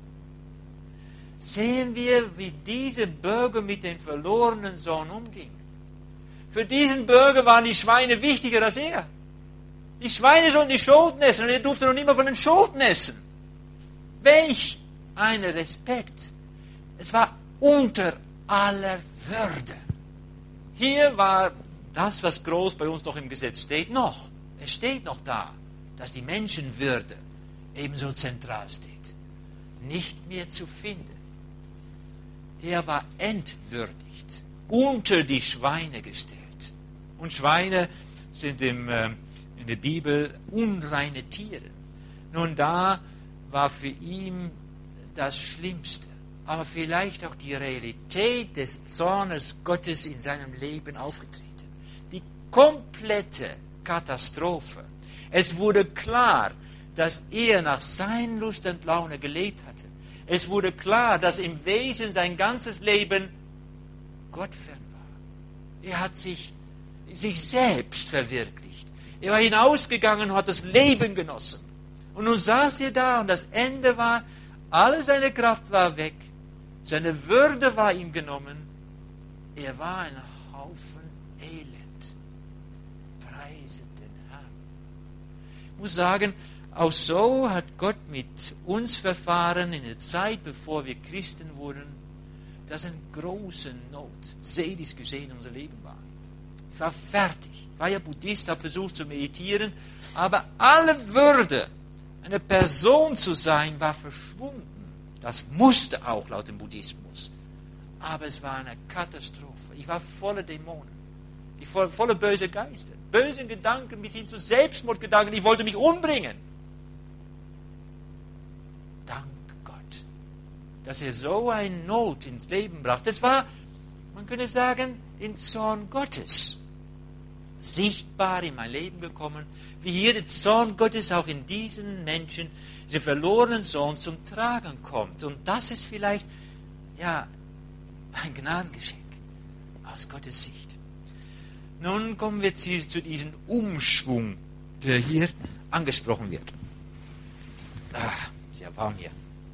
Sehen wir, wie dieser Bürger mit dem verlorenen Sohn umging. Für diesen Bürger waren die Schweine wichtiger als er. Die Schweine sollten die Scholten essen und er durfte noch nicht mal von den Scholten essen. Welch ein Respekt. Es war unter aller Würde. Hier war das, was groß bei uns noch im Gesetz steht, noch. Es steht noch da, dass die Menschenwürde ebenso zentral steht, nicht mehr zu finden. Er war entwürdigt, unter die Schweine gestellt. Und Schweine sind in der Bibel unreine Tiere. Nun, da war für ihn das Schlimmste, aber vielleicht auch die Realität des Zornes Gottes in seinem Leben aufgetreten. Die komplette Katastrophe. Es wurde klar, dass er nach seiner Lust und Laune gelebt hatte. Es wurde klar, dass im Wesen sein ganzes Leben gottfern war. Er hat sich selbst verwirklicht. Er war hinausgegangen und hat das Leben genossen. Und nun saß er da und das Ende war, alle seine Kraft war weg. Seine Würde war ihm genommen. Er war ein Haufen Elend. Preise den Herrn. Ich muss sagen, auch so hat Gott mit uns verfahren in der Zeit, bevor wir Christen wurden, dass eine große Not, seelisch gesehen, in unser Leben war. Ich war fertig. Ich war ja Buddhist, habe versucht zu meditieren, aber alle Würde, eine Person zu sein, war verschwunden. Das musste auch laut dem Buddhismus. Aber es war eine Katastrophe. Ich war voller Dämonen. Voller böser Geister. Böse Gedanken bis hin zu Selbstmordgedanken. Ich wollte mich umbringen. Dank Gott, dass er so eine Not ins Leben brachte. Das war, man könnte sagen, den Zorn Gottes. Sichtbar in mein Leben gekommen, wie hier der Zorn Gottes auch in diesen Menschen, diesen verlorenen Sohn, zum Tragen kommt. Und das ist vielleicht, ja, ein Gnadengeschenk aus Gottes Sicht. Nun kommen wir zu diesem Umschwung, der hier angesprochen wird. Sehr warm hier.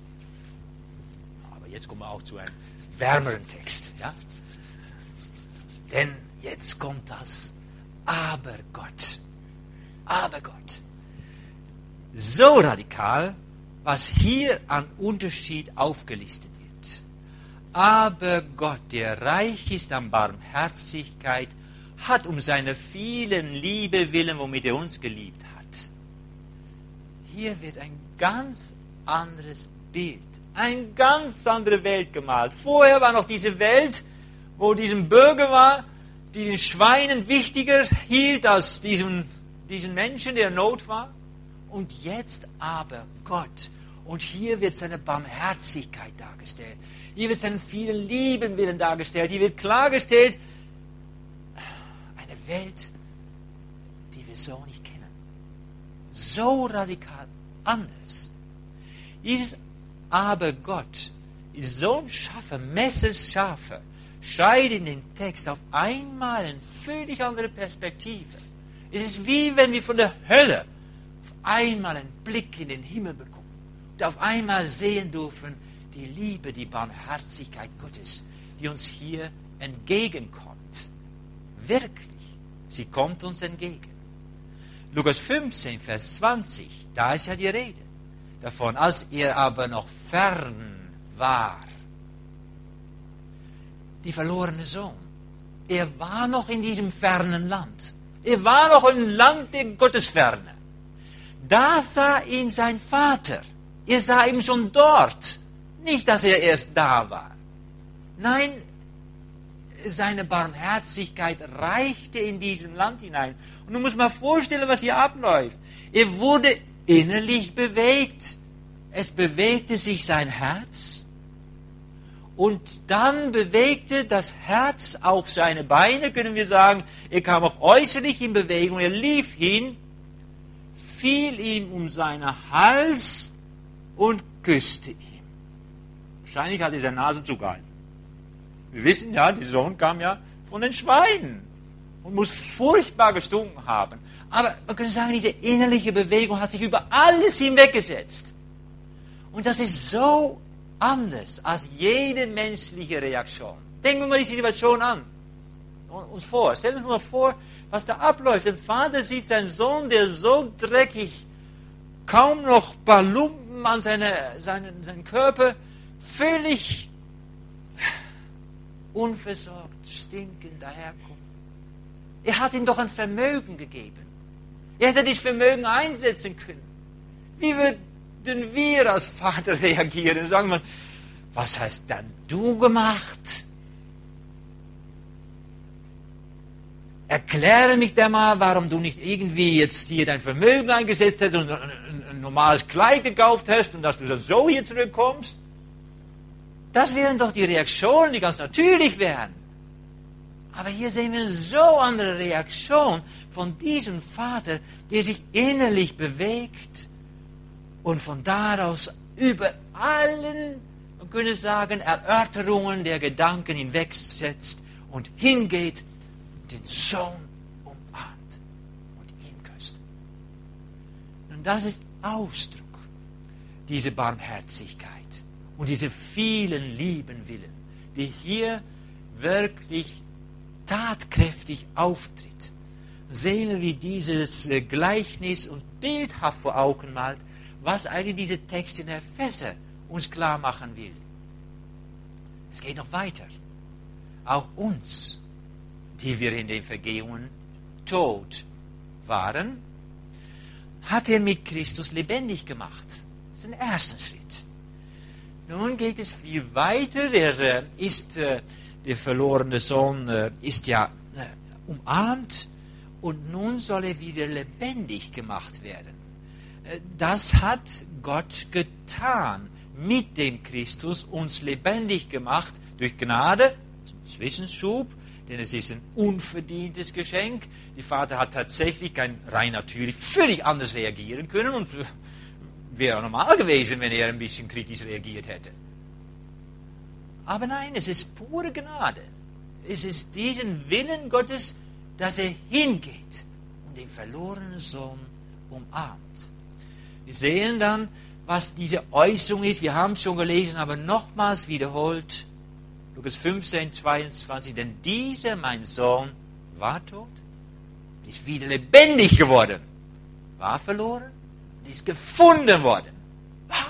Aber jetzt kommen wir auch zu einem wärmeren Text. Ja? Denn jetzt kommt das Aber Gott. Aber Gott. So radikal, was hier an Unterschied aufgelistet wird. Aber Gott, der reich ist an Barmherzigkeit, hat um seine vielen Liebe willen, womit er uns geliebt hat. Hier wird ein ganz anderes Bild, eine ganz andere Welt gemalt. Vorher war noch diese Welt, wo diesem Bürger war, die den Schweinen wichtiger hielt als diesen Menschen, der in Not war. Und jetzt aber Gott. Und hier wird seine Barmherzigkeit dargestellt. Hier wird seinen vielen lieben Willen dargestellt. Hier wird klargestellt, eine Welt, die wir so nicht kennen. So radikal anders. Dieses Aber Gott ist so ein scharfer, messerscharfer, scheidet in den Text auf einmal eine völlig andere Perspektive. Es ist wie wenn wir von der Hölle auf einmal einen Blick in den Himmel bekommen und auf einmal sehen dürfen, die Liebe, die Barmherzigkeit Gottes, die uns hier entgegenkommt. Wirklich, sie kommt uns entgegen. Lukas 15, Vers 20, da ist ja die Rede davon, als er aber noch fern war. Die verlorene Sohn. Er war noch in diesem fernen Land. Er war noch im Land der Gottesferne. Da sah ihn sein Vater. Er sah ihn schon dort. Nicht, dass er erst da war. Nein, seine Barmherzigkeit reichte in diesem Land hinein. Und du musst mal vorstellen, was hier abläuft. Er wurde innerlich bewegt. Es bewegte sich sein Herz. Und dann bewegte das Herz auch seine Beine, können wir sagen. Er kam auch äußerlich in Bewegung. Er lief hin, fiel ihm um seinen Hals und küsste ihn. Wahrscheinlich hat er seine Nase zugehalten. Wir wissen ja, der Sohn kam ja von den Schweinen und muss furchtbar gestunken haben. Aber man könnte sagen, diese innerliche Bewegung hat sich über alles hinweggesetzt. Und das ist so anders als jede menschliche Reaktion. Denken wir mal die Situation an. Uns vor. Stellen wir uns mal vor, was da abläuft. Der Vater sieht seinen Sohn, der so dreckig, kaum noch ein paar Lumpen an seinen Körper, völlig unversorgt, stinkend daherkommt. Er hat ihm doch ein Vermögen gegeben. Er hätte dieses Vermögen einsetzen können. Wie wird würden wir als Vater reagieren und sagen, was hast dann du gemacht? Erkläre mich da mal, warum du nicht irgendwie jetzt hier dein Vermögen eingesetzt hast und ein normales Kleid gekauft hast und dass du so hier zurückkommst. Das wären doch die Reaktionen, die ganz natürlich wären. Aber hier sehen wir so andere Reaktion von diesem Vater, der sich innerlich bewegt und von daraus über allen, man könnte sagen, Erörterungen der Gedanken hinwegsetzt und hingeht, den Sohn umarmt und ihn küsst. Und das ist Ausdruck dieser Barmherzigkeit und diese vielen lieben Willen, die hier wirklich tatkräftig auftritt. Sehen wir, wie dieses Gleichnis uns bildhaft vor Augen malt, was eigentlich dieser Text in Epheser uns klar machen will. Es geht noch weiter. Auch uns, die wir in den Vergehungen tot waren, hat er mit Christus lebendig gemacht. Das ist der erste Schritt. Nun geht es viel weiter. Der verlorene Sohn ist ja umarmt und nun soll er wieder lebendig gemacht werden. Das hat Gott getan, mit dem Christus uns lebendig gemacht, durch Gnade, zum Zwischenschub, denn es ist ein unverdientes Geschenk. Der Vater hat tatsächlich rein natürlich völlig anders reagieren können und wäre normal gewesen, wenn er ein bisschen kritisch reagiert hätte. Aber nein, es ist pure Gnade. Es ist diesen Willen Gottes, dass er hingeht und den verlorenen Sohn umarmt. Wir sehen dann, was diese Äußerung ist. Wir haben es schon gelesen, aber nochmals wiederholt. Lukas 15, 22. Denn dieser, mein Sohn, war tot, ist wieder lebendig geworden, war verloren, ist gefunden worden. Wow!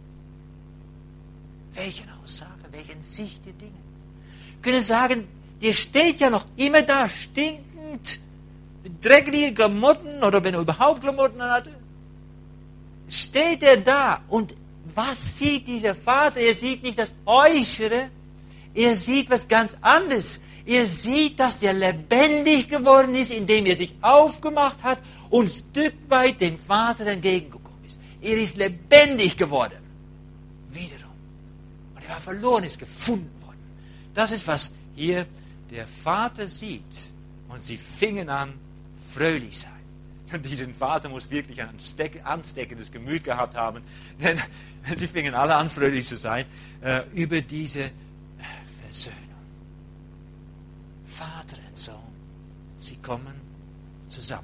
Welche Aussage, welche Sicht der Dinge. Wir können sagen, der steht ja noch immer da, stinkend, mit dreckigen Klamotten, oder wenn er überhaupt Klamotten hatte, steht er da. Und was sieht dieser Vater? Er sieht nicht das Äußere, er sieht was ganz anderes. Er sieht, dass der lebendig geworden ist, indem er sich aufgemacht hat und ein Stück weit dem Vater entgegengekommen ist. Er ist lebendig geworden. Wiederum. Und er war verloren, ist gefunden worden. Das ist, was hier der Vater sieht. Und sie fingen an, fröhlich sein. Und diesen Vater muss wirklich ein ansteckendes Gemüt gehabt haben. Denn sie fingen alle an, fröhlich zu sein über diese Versöhnung. Vater und Sohn, sie kommen zusammen.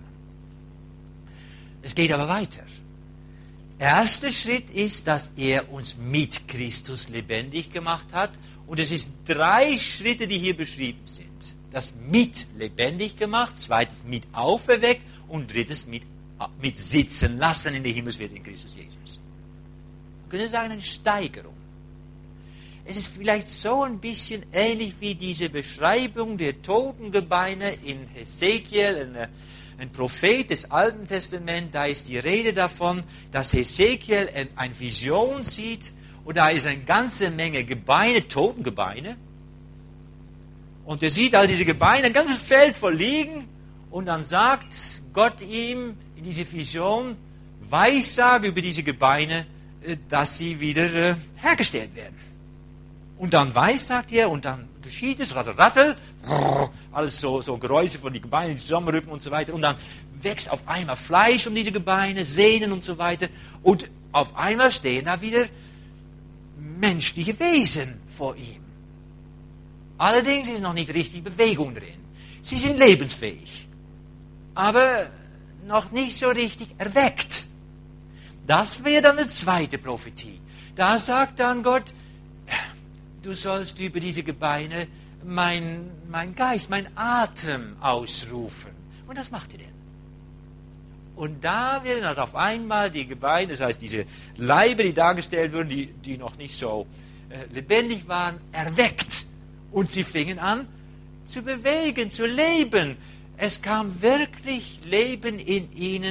Es geht aber weiter. Erster Schritt ist, dass er uns mit Christus lebendig gemacht hat. Und es ist 3 Schritte, die hier beschrieben sind. Das mit lebendig gemacht, zweites mit auferweckt und drittes mit sitzen lassen in der Himmelswelt in Christus Jesus. Man könnte sagen, eine Steigerung. Es ist vielleicht so ein bisschen ähnlich wie diese Beschreibung der Totengebeine in Hesekiel, ein Prophet des Alten Testaments. Da ist die Rede davon, dass Hesekiel eine Vision sieht und da ist eine ganze Menge Gebeine, Totengebeine. Und er sieht all diese Gebeine, ein ganzes Feld voll liegen und dann sagt Gott ihm in dieser Vision, Weissage über diese Gebeine, dass sie wieder hergestellt werden. Und dann sagt er, und dann geschieht es, rattel, alles so Geräusche von den Gebeinen, die zusammenrücken und so weiter. Und dann wächst auf einmal Fleisch um diese Gebeine, Sehnen und so weiter. Und auf einmal stehen da wieder menschliche Wesen vor ihm. Allerdings ist noch nicht richtig Bewegung drin. Sie sind lebensfähig, aber noch nicht so richtig erweckt. Das wäre dann eine zweite Prophetie. Da sagt dann Gott, du sollst über diese Gebeine mein Geist, mein Atem ausrufen. Und das macht er denn. Und da werden dann auf einmal die Gebeine, das heißt diese Leiber, die dargestellt wurden, die noch nicht so lebendig waren, erweckt. Und sie fingen an zu bewegen, zu leben. Es kam wirklich Leben in ihnen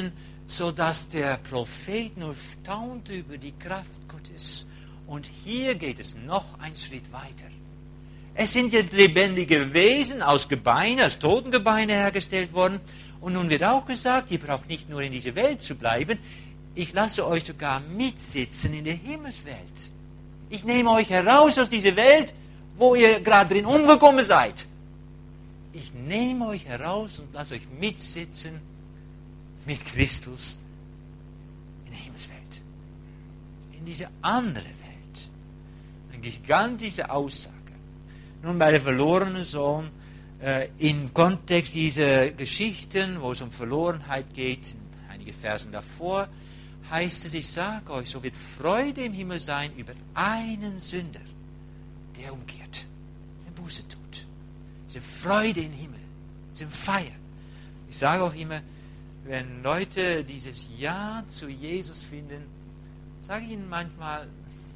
sodass der Prophet nur staunte über die Kraft Gottes. Und hier geht es noch einen Schritt weiter. Es sind jetzt lebendige Wesen aus Gebeinen, aus Totengebeine hergestellt worden. Und nun wird auch gesagt, ihr braucht nicht nur in dieser Welt zu bleiben, ich lasse euch sogar mitsitzen in der Himmelswelt. Ich nehme euch heraus aus dieser Welt, wo ihr gerade drin umgekommen seid. Ich nehme euch heraus und lasse euch mitsitzen mit Christus in der Himmelswelt. In diese andere Welt. Eine gigantische Aussage. Nun, bei der verlorenen Sohn, im Kontext dieser Geschichten, wo es um Verlorenheit geht, einige Versen davor, heißt es, ich sage euch, so wird Freude im Himmel sein über einen Sünder, der umkehrt, der Buße tut. Diese Freude im Himmel, diese Feier. Ich sage auch immer, wenn Leute dieses Ja zu Jesus finden, sage ich ihnen manchmal,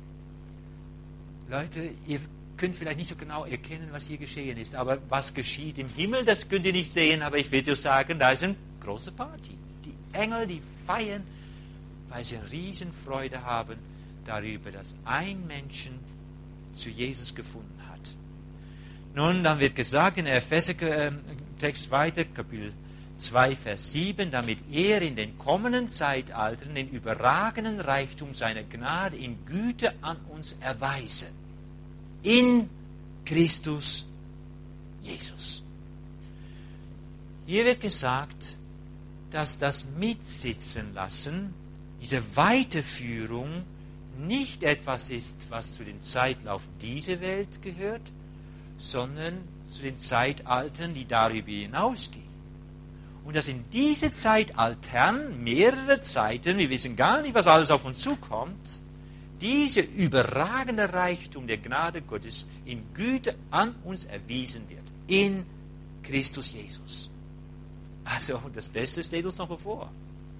Leute, ihr könnt vielleicht nicht so genau erkennen, was hier geschehen ist, aber was geschieht im Himmel, das könnt ihr nicht sehen, aber ich will dir sagen, da ist eine große Party. Die Engel, die feiern, weil sie eine Riesenfreude haben darüber, dass ein Menschen zu Jesus gefunden hat. Nun, dann wird gesagt in der Epheser-Text weiter, Kapitel 2, Vers 7, damit er in den kommenden Zeitaltern den überragenden Reichtum seiner Gnade in Güte an uns erweise. In Christus Jesus. Hier wird gesagt, dass das Mitsitzen lassen, diese Weiterführung nicht etwas ist, was zu den Zeitlauf dieser Welt gehört, sondern zu den Zeitaltern, die darüber hinausgehen. Und dass in diese Zeitaltern, mehrere Zeiten, wir wissen gar nicht, was alles auf uns zukommt, dieser überragende Reichtum der Gnade Gottes in Güte an uns erwiesen wird. In Christus Jesus. Also das Beste steht uns noch bevor.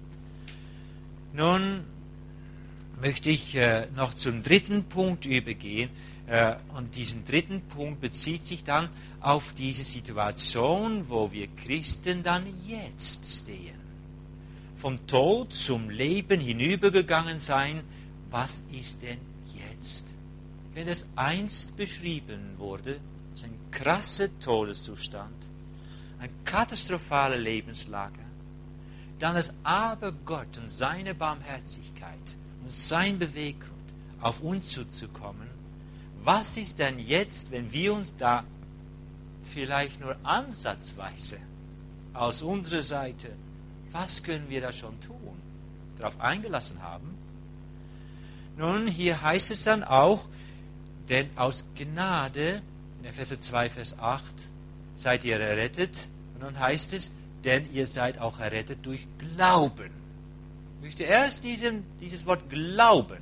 Nun möchte ich noch zum dritten Punkt übergehen. Und diesen dritten Punkt bezieht sich dann auf diese Situation, wo wir Christen dann jetzt stehen. Vom Tod zum Leben hinübergegangen sein, was ist denn jetzt? Wenn es einst beschrieben wurde, ist ein krasser Todeszustand, eine katastrophale Lebenslage, dann ist aber Gott und seine Barmherzigkeit und sein Beweggrund, auf uns zuzukommen. Was ist denn jetzt, wenn wir uns da vielleicht nur ansatzweise aus unserer Seite, was können wir da schon tun, darauf eingelassen haben? Nun, hier heißt es dann auch, denn aus Gnade, in Epheser 2, Vers 8, seid ihr errettet. Und dann heißt es, denn ihr seid auch errettet durch Glauben. Ich möchte erst dieses Wort Glauben.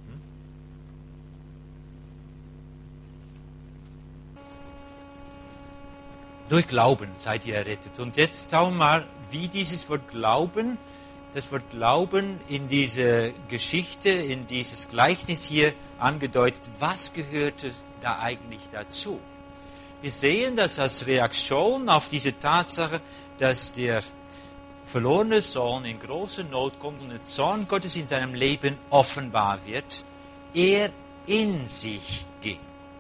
Durch Glauben seid ihr errettet. Und jetzt schauen wir mal, wie dieses Wort Glauben, das Wort Glauben in diese Geschichte, in dieses Gleichnis hier angedeutet, was gehörte da eigentlich dazu? Wir sehen, dass als Reaktion auf diese Tatsache, dass der verlorene Sohn in große Not kommt und der Zorn Gottes in seinem Leben offenbar wird, er in sich ging.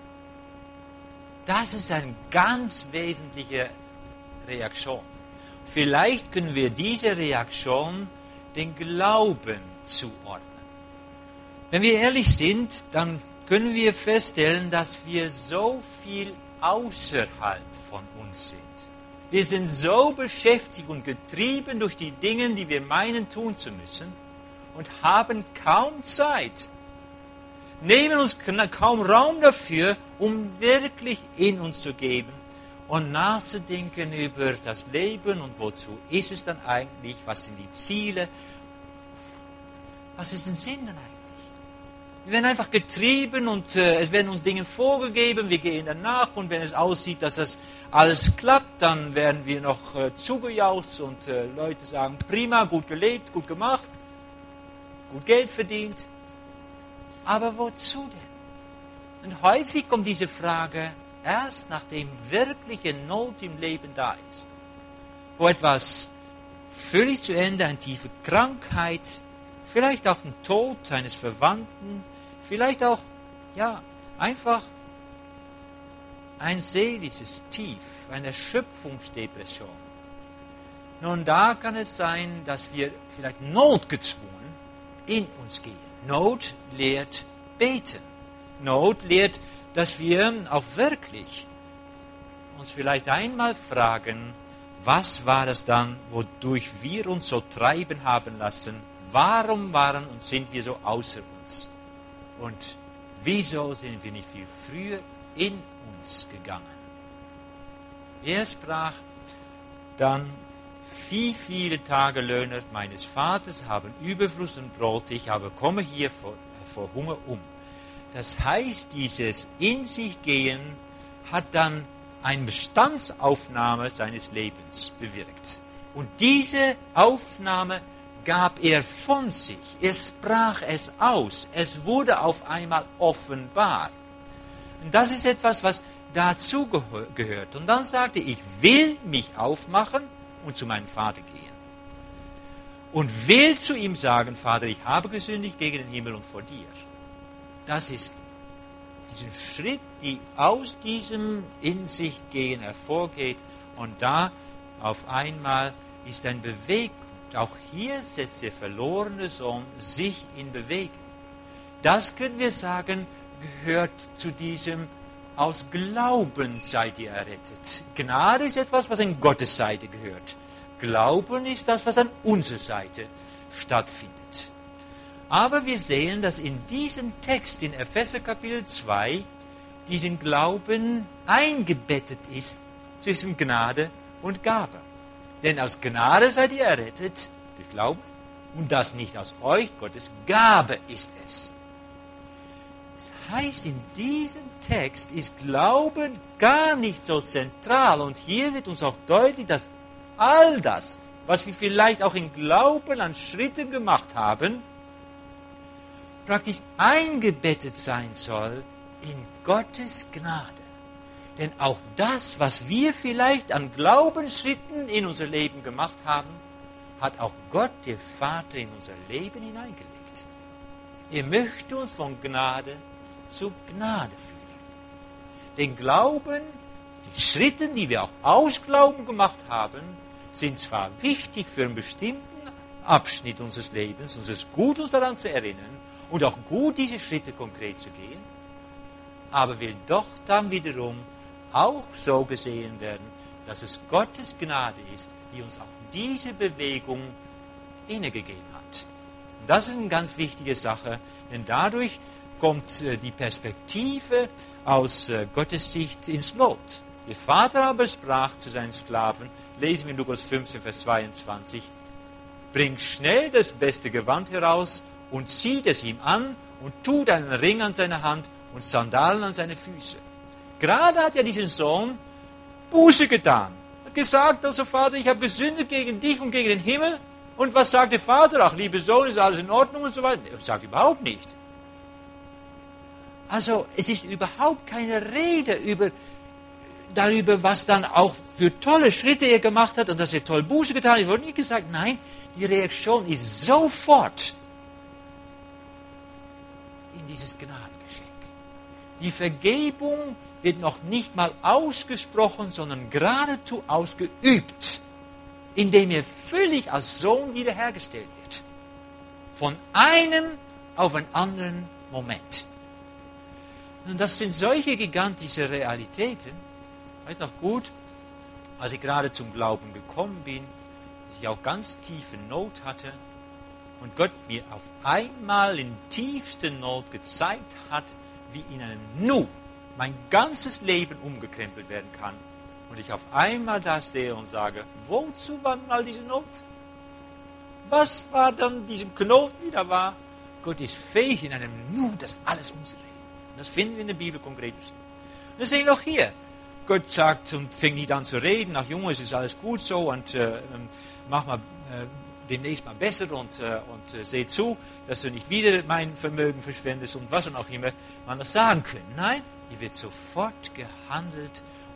Das ist eine ganz wesentliche Reaktion. Vielleicht können wir diese Reaktion den Glauben zuordnen. Wenn wir ehrlich sind, dann können wir feststellen, dass wir so viel außerhalb von uns sind. Wir sind so beschäftigt und getrieben durch die Dinge, die wir meinen tun zu müssen und haben kaum Zeit, nehmen uns kaum Raum dafür, um wirklich in uns zu geben und nachzudenken über das Leben und wozu ist es dann eigentlich, was sind die Ziele, was ist der Sinn denn eigentlich? Wir werden einfach getrieben und es werden uns Dinge vorgegeben, wir gehen danach und wenn es aussieht, dass das alles klappt, dann werden wir noch zugejaucht und Leute sagen, prima, gut gelebt, gut gemacht, gut Geld verdient. Aber wozu denn? Und häufig kommt diese Frage erst, nachdem wirkliche Not im Leben da ist, wo etwas völlig zu Ende, eine tiefe Krankheit, vielleicht auch ein Tod eines Verwandten, vielleicht auch, einfach ein seelisches Tief, eine Erschöpfungsdepression. Nun, da kann es sein, dass wir vielleicht notgezwungen in uns gehen. Not lehrt beten. Not lehrt, dass wir auch wirklich uns vielleicht einmal fragen, was war es dann, wodurch wir uns so treiben haben lassen? Warum waren und sind wir so außer uns? Und wieso sind wir nicht viel früher in uns gegangen? Er sprach dann, wie viele Tagelöhner meines Vaters haben Überfluss und Brot, ich aber komme hier vor Hunger um. Das heißt, dieses in sich gehen hat dann eine Bestandsaufnahme seines Lebens bewirkt. Und diese Aufnahme gab er von sich. Er sprach es aus. Es wurde auf einmal offenbar. Und das ist etwas, was dazu gehört. Und dann sagte er, ich will mich aufmachen und zu meinem Vater gehen. Und will zu ihm sagen, Vater, ich habe gesündigt gegen den Himmel und vor dir. Das ist diesen Schritt, die aus diesem in sich gehen hervorgeht. Und da auf einmal ist ein Bewegung. Auch hier setzt der verlorene Sohn sich in Bewegung. Das können wir sagen, gehört zu diesem aus Glauben seid ihr errettet. Gnade ist etwas, was an Gottes Seite gehört. Glauben ist das, was an unserer Seite stattfindet. Aber wir sehen, dass in diesem Text in Epheser Kapitel 2 diesen Glauben eingebettet ist zwischen Gnade und Gabe. Denn aus Gnade seid ihr errettet durch Glauben und das nicht aus euch, Gottes Gabe ist es. Das heißt, in diesem Text ist Glauben gar nicht so zentral und hier wird uns auch deutlich, dass all das, was wir vielleicht auch in Glauben an Schritten gemacht haben, praktisch eingebettet sein soll in Gottes Gnade. Denn auch das, was wir vielleicht an Glaubensschritten in unser Leben gemacht haben, hat auch Gott, der Vater, in unser Leben hineingelegt. Er möchte uns von Gnade zu Gnade führen. Den Glauben, die Schritte, die wir auch aus Glauben gemacht haben, sind zwar wichtig für einen bestimmten Abschnitt unseres Lebens, und es ist gut, uns daran zu erinnern und auch gut, diese Schritte konkret zu gehen, aber will doch dann wiederum auch so gesehen werden, dass es Gottes Gnade ist, die uns auch diese Bewegung innegegeben hat. Und das ist eine ganz wichtige Sache, denn dadurch kommt die Perspektive aus Gottes Sicht ins Lot. Der Vater aber sprach zu seinen Sklaven, lesen wir in Lukas 15, Vers 22, bring schnell das beste Gewand heraus und zieht es ihm an und tut einen Ring an seine Hand und Sandalen an seine Füße. Gerade hat ja dieser Sohn Buße getan. Hat gesagt, also Vater, ich habe gesündigt gegen dich und gegen den Himmel. Und was sagt der Vater? Ach, lieber Sohn, ist alles in Ordnung und so weiter. Er sagt überhaupt nicht. Also es ist überhaupt keine Rede darüber, was dann auch für tolle Schritte er gemacht hat und dass er toll Buße getan hat. Es wurde nicht gesagt, nein, die Reaktion ist sofort in dieses Gnadengeschenk. Die Vergebung wird noch nicht mal ausgesprochen, sondern geradezu ausgeübt, indem er völlig als Sohn wiederhergestellt wird. Von einem auf einen anderen Moment. Und das sind solche gigantische Realitäten. Ich weiß noch gut, als ich gerade zum Glauben gekommen bin, dass ich auch ganz tiefe Not hatte und Gott mir auf einmal in tiefster Not gezeigt hat, wie in einem Nu mein ganzes Leben umgekrempelt werden kann. Und ich auf einmal da stehe und sage, wozu war nun all diese Not? Was war dann diesem Knoten, die da war? Gott ist fähig, in einem Nu das alles umzudrehen. Das finden wir in der Bibel konkret. Das sehen wir auch hier. Gott sagt und fängt nicht an zu reden, ach Junge, es ist alles gut so und mach mal demnächst mal besser und seh zu, dass du nicht wieder mein Vermögen verschwendest und was und auch immer man das sagen können. Nein, hier wird sofort gehandelt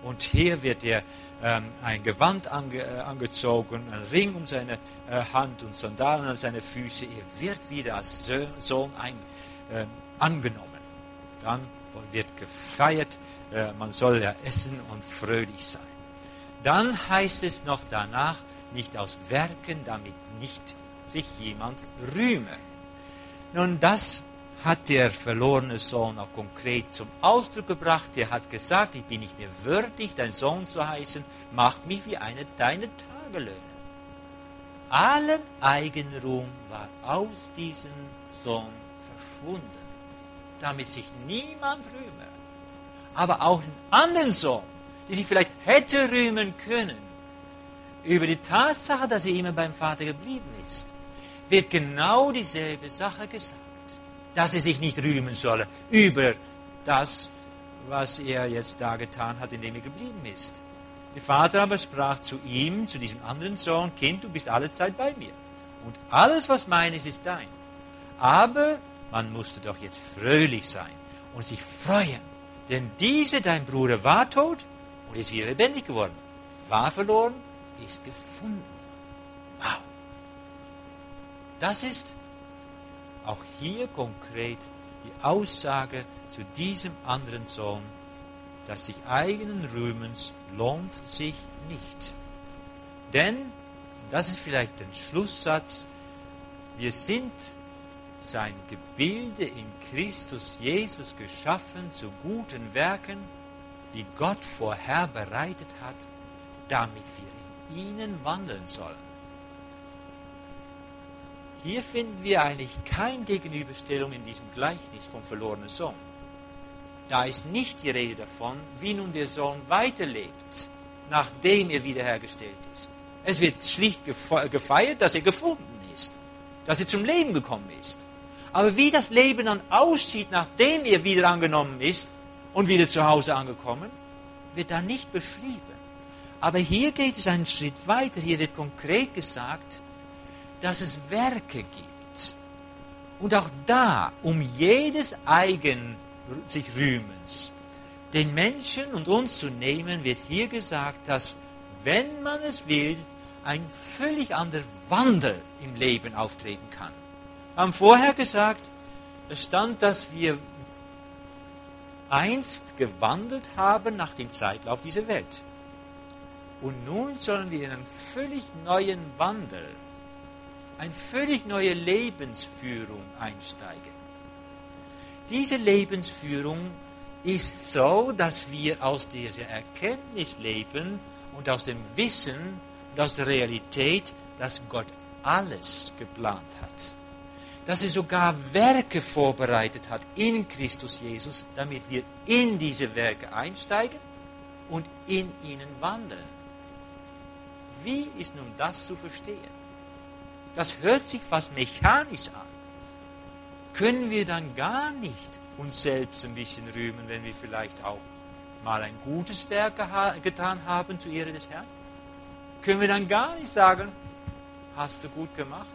Und hier wird er ein Gewand angezogen, ein Ring um seine Hand und Sandalen an seine Füße. Er wird wieder als Sohn angenommen. Dann wird gefeiert, man soll ja essen und fröhlich sein. Dann heißt es noch danach, nicht aus Werken, damit nicht sich jemand rühme. Nun, das hat der verlorene Sohn auch konkret zum Ausdruck gebracht. Er hat gesagt, ich bin nicht mehr würdig, dein Sohn zu heißen, mach mich wie einer deiner Tagelöhner. Allen Eigenruhm war aus diesem Sohn verschwunden, damit sich niemand rühme. Aber auch einen anderen Sohn, der sich vielleicht hätte rühmen können, über die Tatsache, dass er immer beim Vater geblieben ist, wird genau dieselbe Sache gesagt. Dass er sich nicht rühmen solle über das, was er jetzt da getan hat, indem er geblieben ist. Der Vater aber sprach zu ihm, zu diesem anderen Sohn, Kind, du bist alle Zeit bei mir. Und alles, was mein ist, ist dein. Aber man musste doch jetzt fröhlich sein und sich freuen. Denn dieser, dein Bruder, war tot und ist wieder lebendig geworden. War verloren, ist gefunden worden. Wow. Das ist auch hier konkret die Aussage zu diesem anderen Sohn, dass sich eigenen Rühmens lohnt sich nicht. Denn, das ist vielleicht der Schlusssatz, wir sind sein Gebilde in Christus Jesus geschaffen zu guten Werken, die Gott vorher bereitet hat, damit wir in ihnen wandeln sollen. Hier finden wir eigentlich keine Gegenüberstellung in diesem Gleichnis vom verlorenen Sohn. Da ist nicht die Rede davon, wie nun der Sohn weiterlebt, nachdem er wiederhergestellt ist. Es wird schlicht gefeiert, dass er gefunden ist, dass er zum Leben gekommen ist. Aber wie das Leben dann aussieht, nachdem er wieder angenommen ist und wieder zu Hause angekommen, wird da nicht beschrieben. Aber hier geht es einen Schritt weiter. Hier wird konkret gesagt, dass es Werke gibt. Und auch da, um jedes sich Rühmens, den Menschen und uns zu nehmen, wird hier gesagt, dass, wenn man es will, ein völlig anderer Wandel im Leben auftreten kann. Wir haben vorher gesagt, es stand, dass wir einst gewandelt haben nach dem Zeitlauf dieser Welt. Und nun sollen wir in einen völlig neuen Wandel, eine völlig neue Lebensführung einsteigen. Diese Lebensführung ist so, dass wir aus dieser Erkenntnis leben und aus dem Wissen und aus der Realität, dass Gott alles geplant hat. Dass er sogar Werke vorbereitet hat in Christus Jesus, damit wir in diese Werke einsteigen und in ihnen wandeln. Wie ist nun das zu verstehen? Das hört sich fast mechanisch an. Können wir dann gar nicht uns selbst ein bisschen rühmen, wenn wir vielleicht auch mal ein gutes Werk getan haben zur Ehre des Herrn? Können wir dann gar nicht sagen, hast du gut gemacht?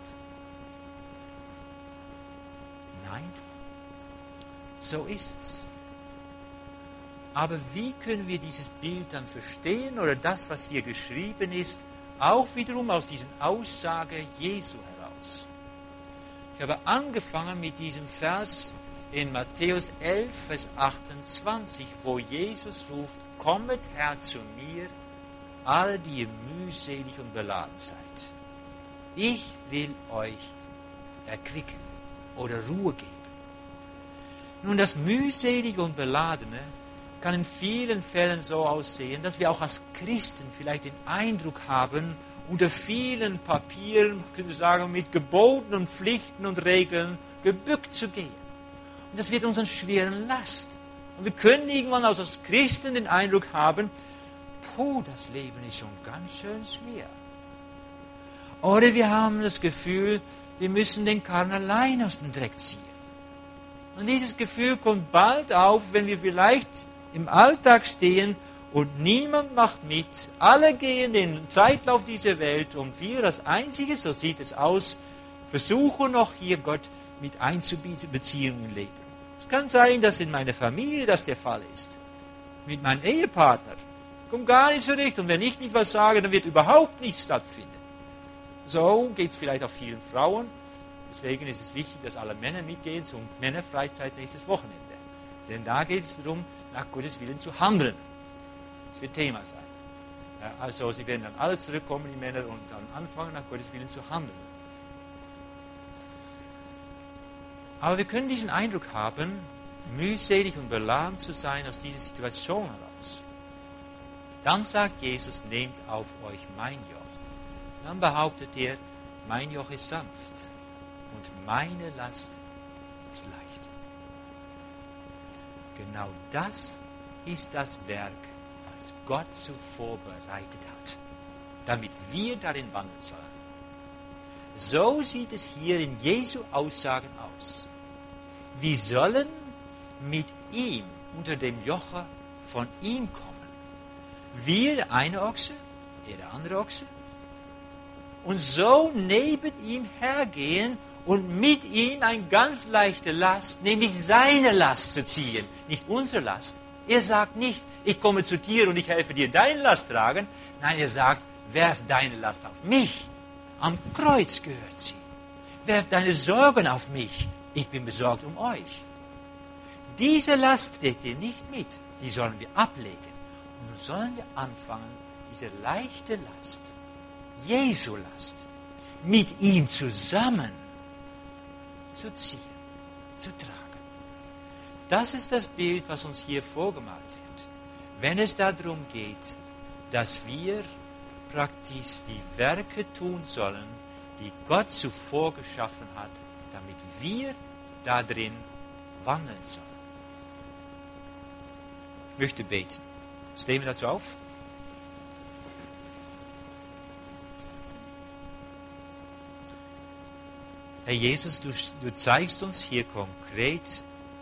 Nein, so ist es. Aber wie können wir dieses Bild dann verstehen oder das, was hier geschrieben ist, auch wiederum aus diesen Aussage Jesu heraus? Ich habe angefangen mit diesem Vers in Matthäus 11, Vers 28, wo Jesus ruft, kommet her zu mir, alle, die ihr mühselig und beladen seid. Ich will euch erquicken oder Ruhe geben. Nun, das mühselige und beladene kann in vielen Fällen so aussehen, dass wir auch als Christen vielleicht den Eindruck haben, unter vielen Papieren, können wir sagen, mit Geboten und Pflichten und Regeln gebückt zu gehen. Und das wird uns eine schwere Last. Und wir können irgendwann als Christen den Eindruck haben, das Leben ist schon ganz schön schwer. Oder wir haben das Gefühl, wir müssen den Karren allein aus dem Dreck ziehen. Und dieses Gefühl kommt bald auf, wenn wir vielleicht im Alltag stehen und niemand macht mit. Alle gehen den Zeitlauf dieser Welt und wir als Einzige, so sieht es aus, versuchen noch hier Gott mit einzubeziehen im Leben. Es kann sein, dass in meiner Familie das der Fall ist. Mit meinem Ehepartner kommt gar nicht zurecht. Und wenn ich nicht was sage, dann wird überhaupt nichts stattfinden. So geht es vielleicht auch vielen Frauen. Deswegen ist es wichtig, dass alle Männer mitgehen zum Männerfreizeit nächstes Wochenende. Denn da geht es darum, nach Gottes Willen zu handeln. Das wird Thema sein. Also sie werden dann alle zurückkommen, die Männer, und dann anfangen, nach Gottes Willen zu handeln. Aber wir können diesen Eindruck haben, mühselig und beladen zu sein aus dieser Situation heraus. Dann sagt Jesus, nehmt auf euch mein Joch. Dann behauptet er, mein Joch ist sanft und meine Last ist leicht. Genau das ist das Werk, was Gott zuvor bereitet hat, damit wir darin wandeln sollen. So sieht es hier in Jesu Aussagen aus. Wir sollen mit ihm unter dem Joche von ihm kommen. Wir, der eine Ochse, er der andere Ochse. Und so neben ihm hergehen und mit ihm eine ganz leichte Last, nämlich seine Last zu ziehen, nicht unsere Last. Er sagt nicht, ich komme zu dir und ich helfe dir deine Last tragen. Nein, er sagt, werf deine Last auf mich. Am Kreuz gehört sie. Werf deine Sorgen auf mich. Ich bin besorgt um euch. Diese Last trägt ihr nicht mit. Die sollen wir ablegen. Und nun sollen wir anfangen, diese leichte Last, Jesu Last, mit ihm zusammen zu ziehen, zu tragen. Das ist das Bild, was uns hier vorgemalt wird. Wenn es darum geht, dass wir praktisch die Werke tun sollen, die Gott zuvor geschaffen hat, damit wir da drin wandeln sollen. Ich möchte beten. Stehen wir dazu auf? Herr Jesus, du zeigst uns hier konkret,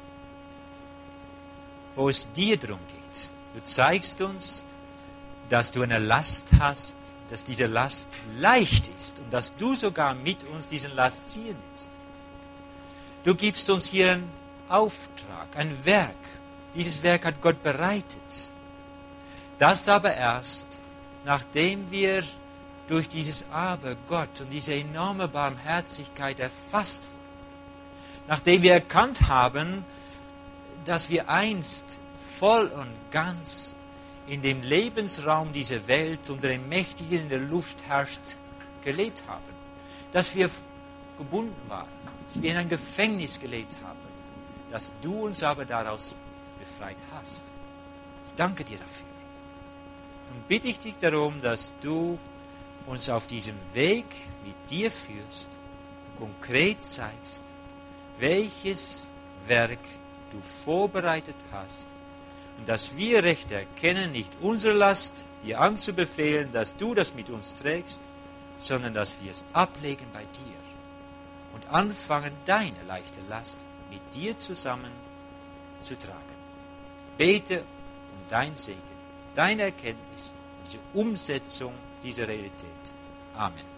wo es dir darum geht. Du zeigst uns, dass du eine Last hast, dass diese Last leicht ist und dass du sogar mit uns diesen Last ziehen willst. Du gibst uns hier einen Auftrag, ein Werk. Dieses Werk hat Gott bereitet. Das aber erst, nachdem wir durch dieses Aber Gott und diese enorme Barmherzigkeit erfasst wurden. Nachdem wir erkannt haben, dass wir einst voll und ganz in dem Lebensraum dieser Welt unter dem Mächtigen in der Luft herrscht, gelebt haben. Dass wir gebunden waren, dass wir in einem Gefängnis gelebt haben, dass du uns aber daraus befreit hast. Ich danke dir dafür. Und bitte ich dich darum, dass du uns auf diesem Weg mit dir führst, konkret zeigst, welches Werk du vorbereitet hast und dass wir recht erkennen, nicht unsere Last dir anzubefehlen, dass du das mit uns trägst, sondern dass wir es ablegen bei dir und anfangen, deine leichte Last mit dir zusammen zu tragen. Bete um dein Segen, deine Erkenntnis, diese Umsetzung dieser Realität. Amen.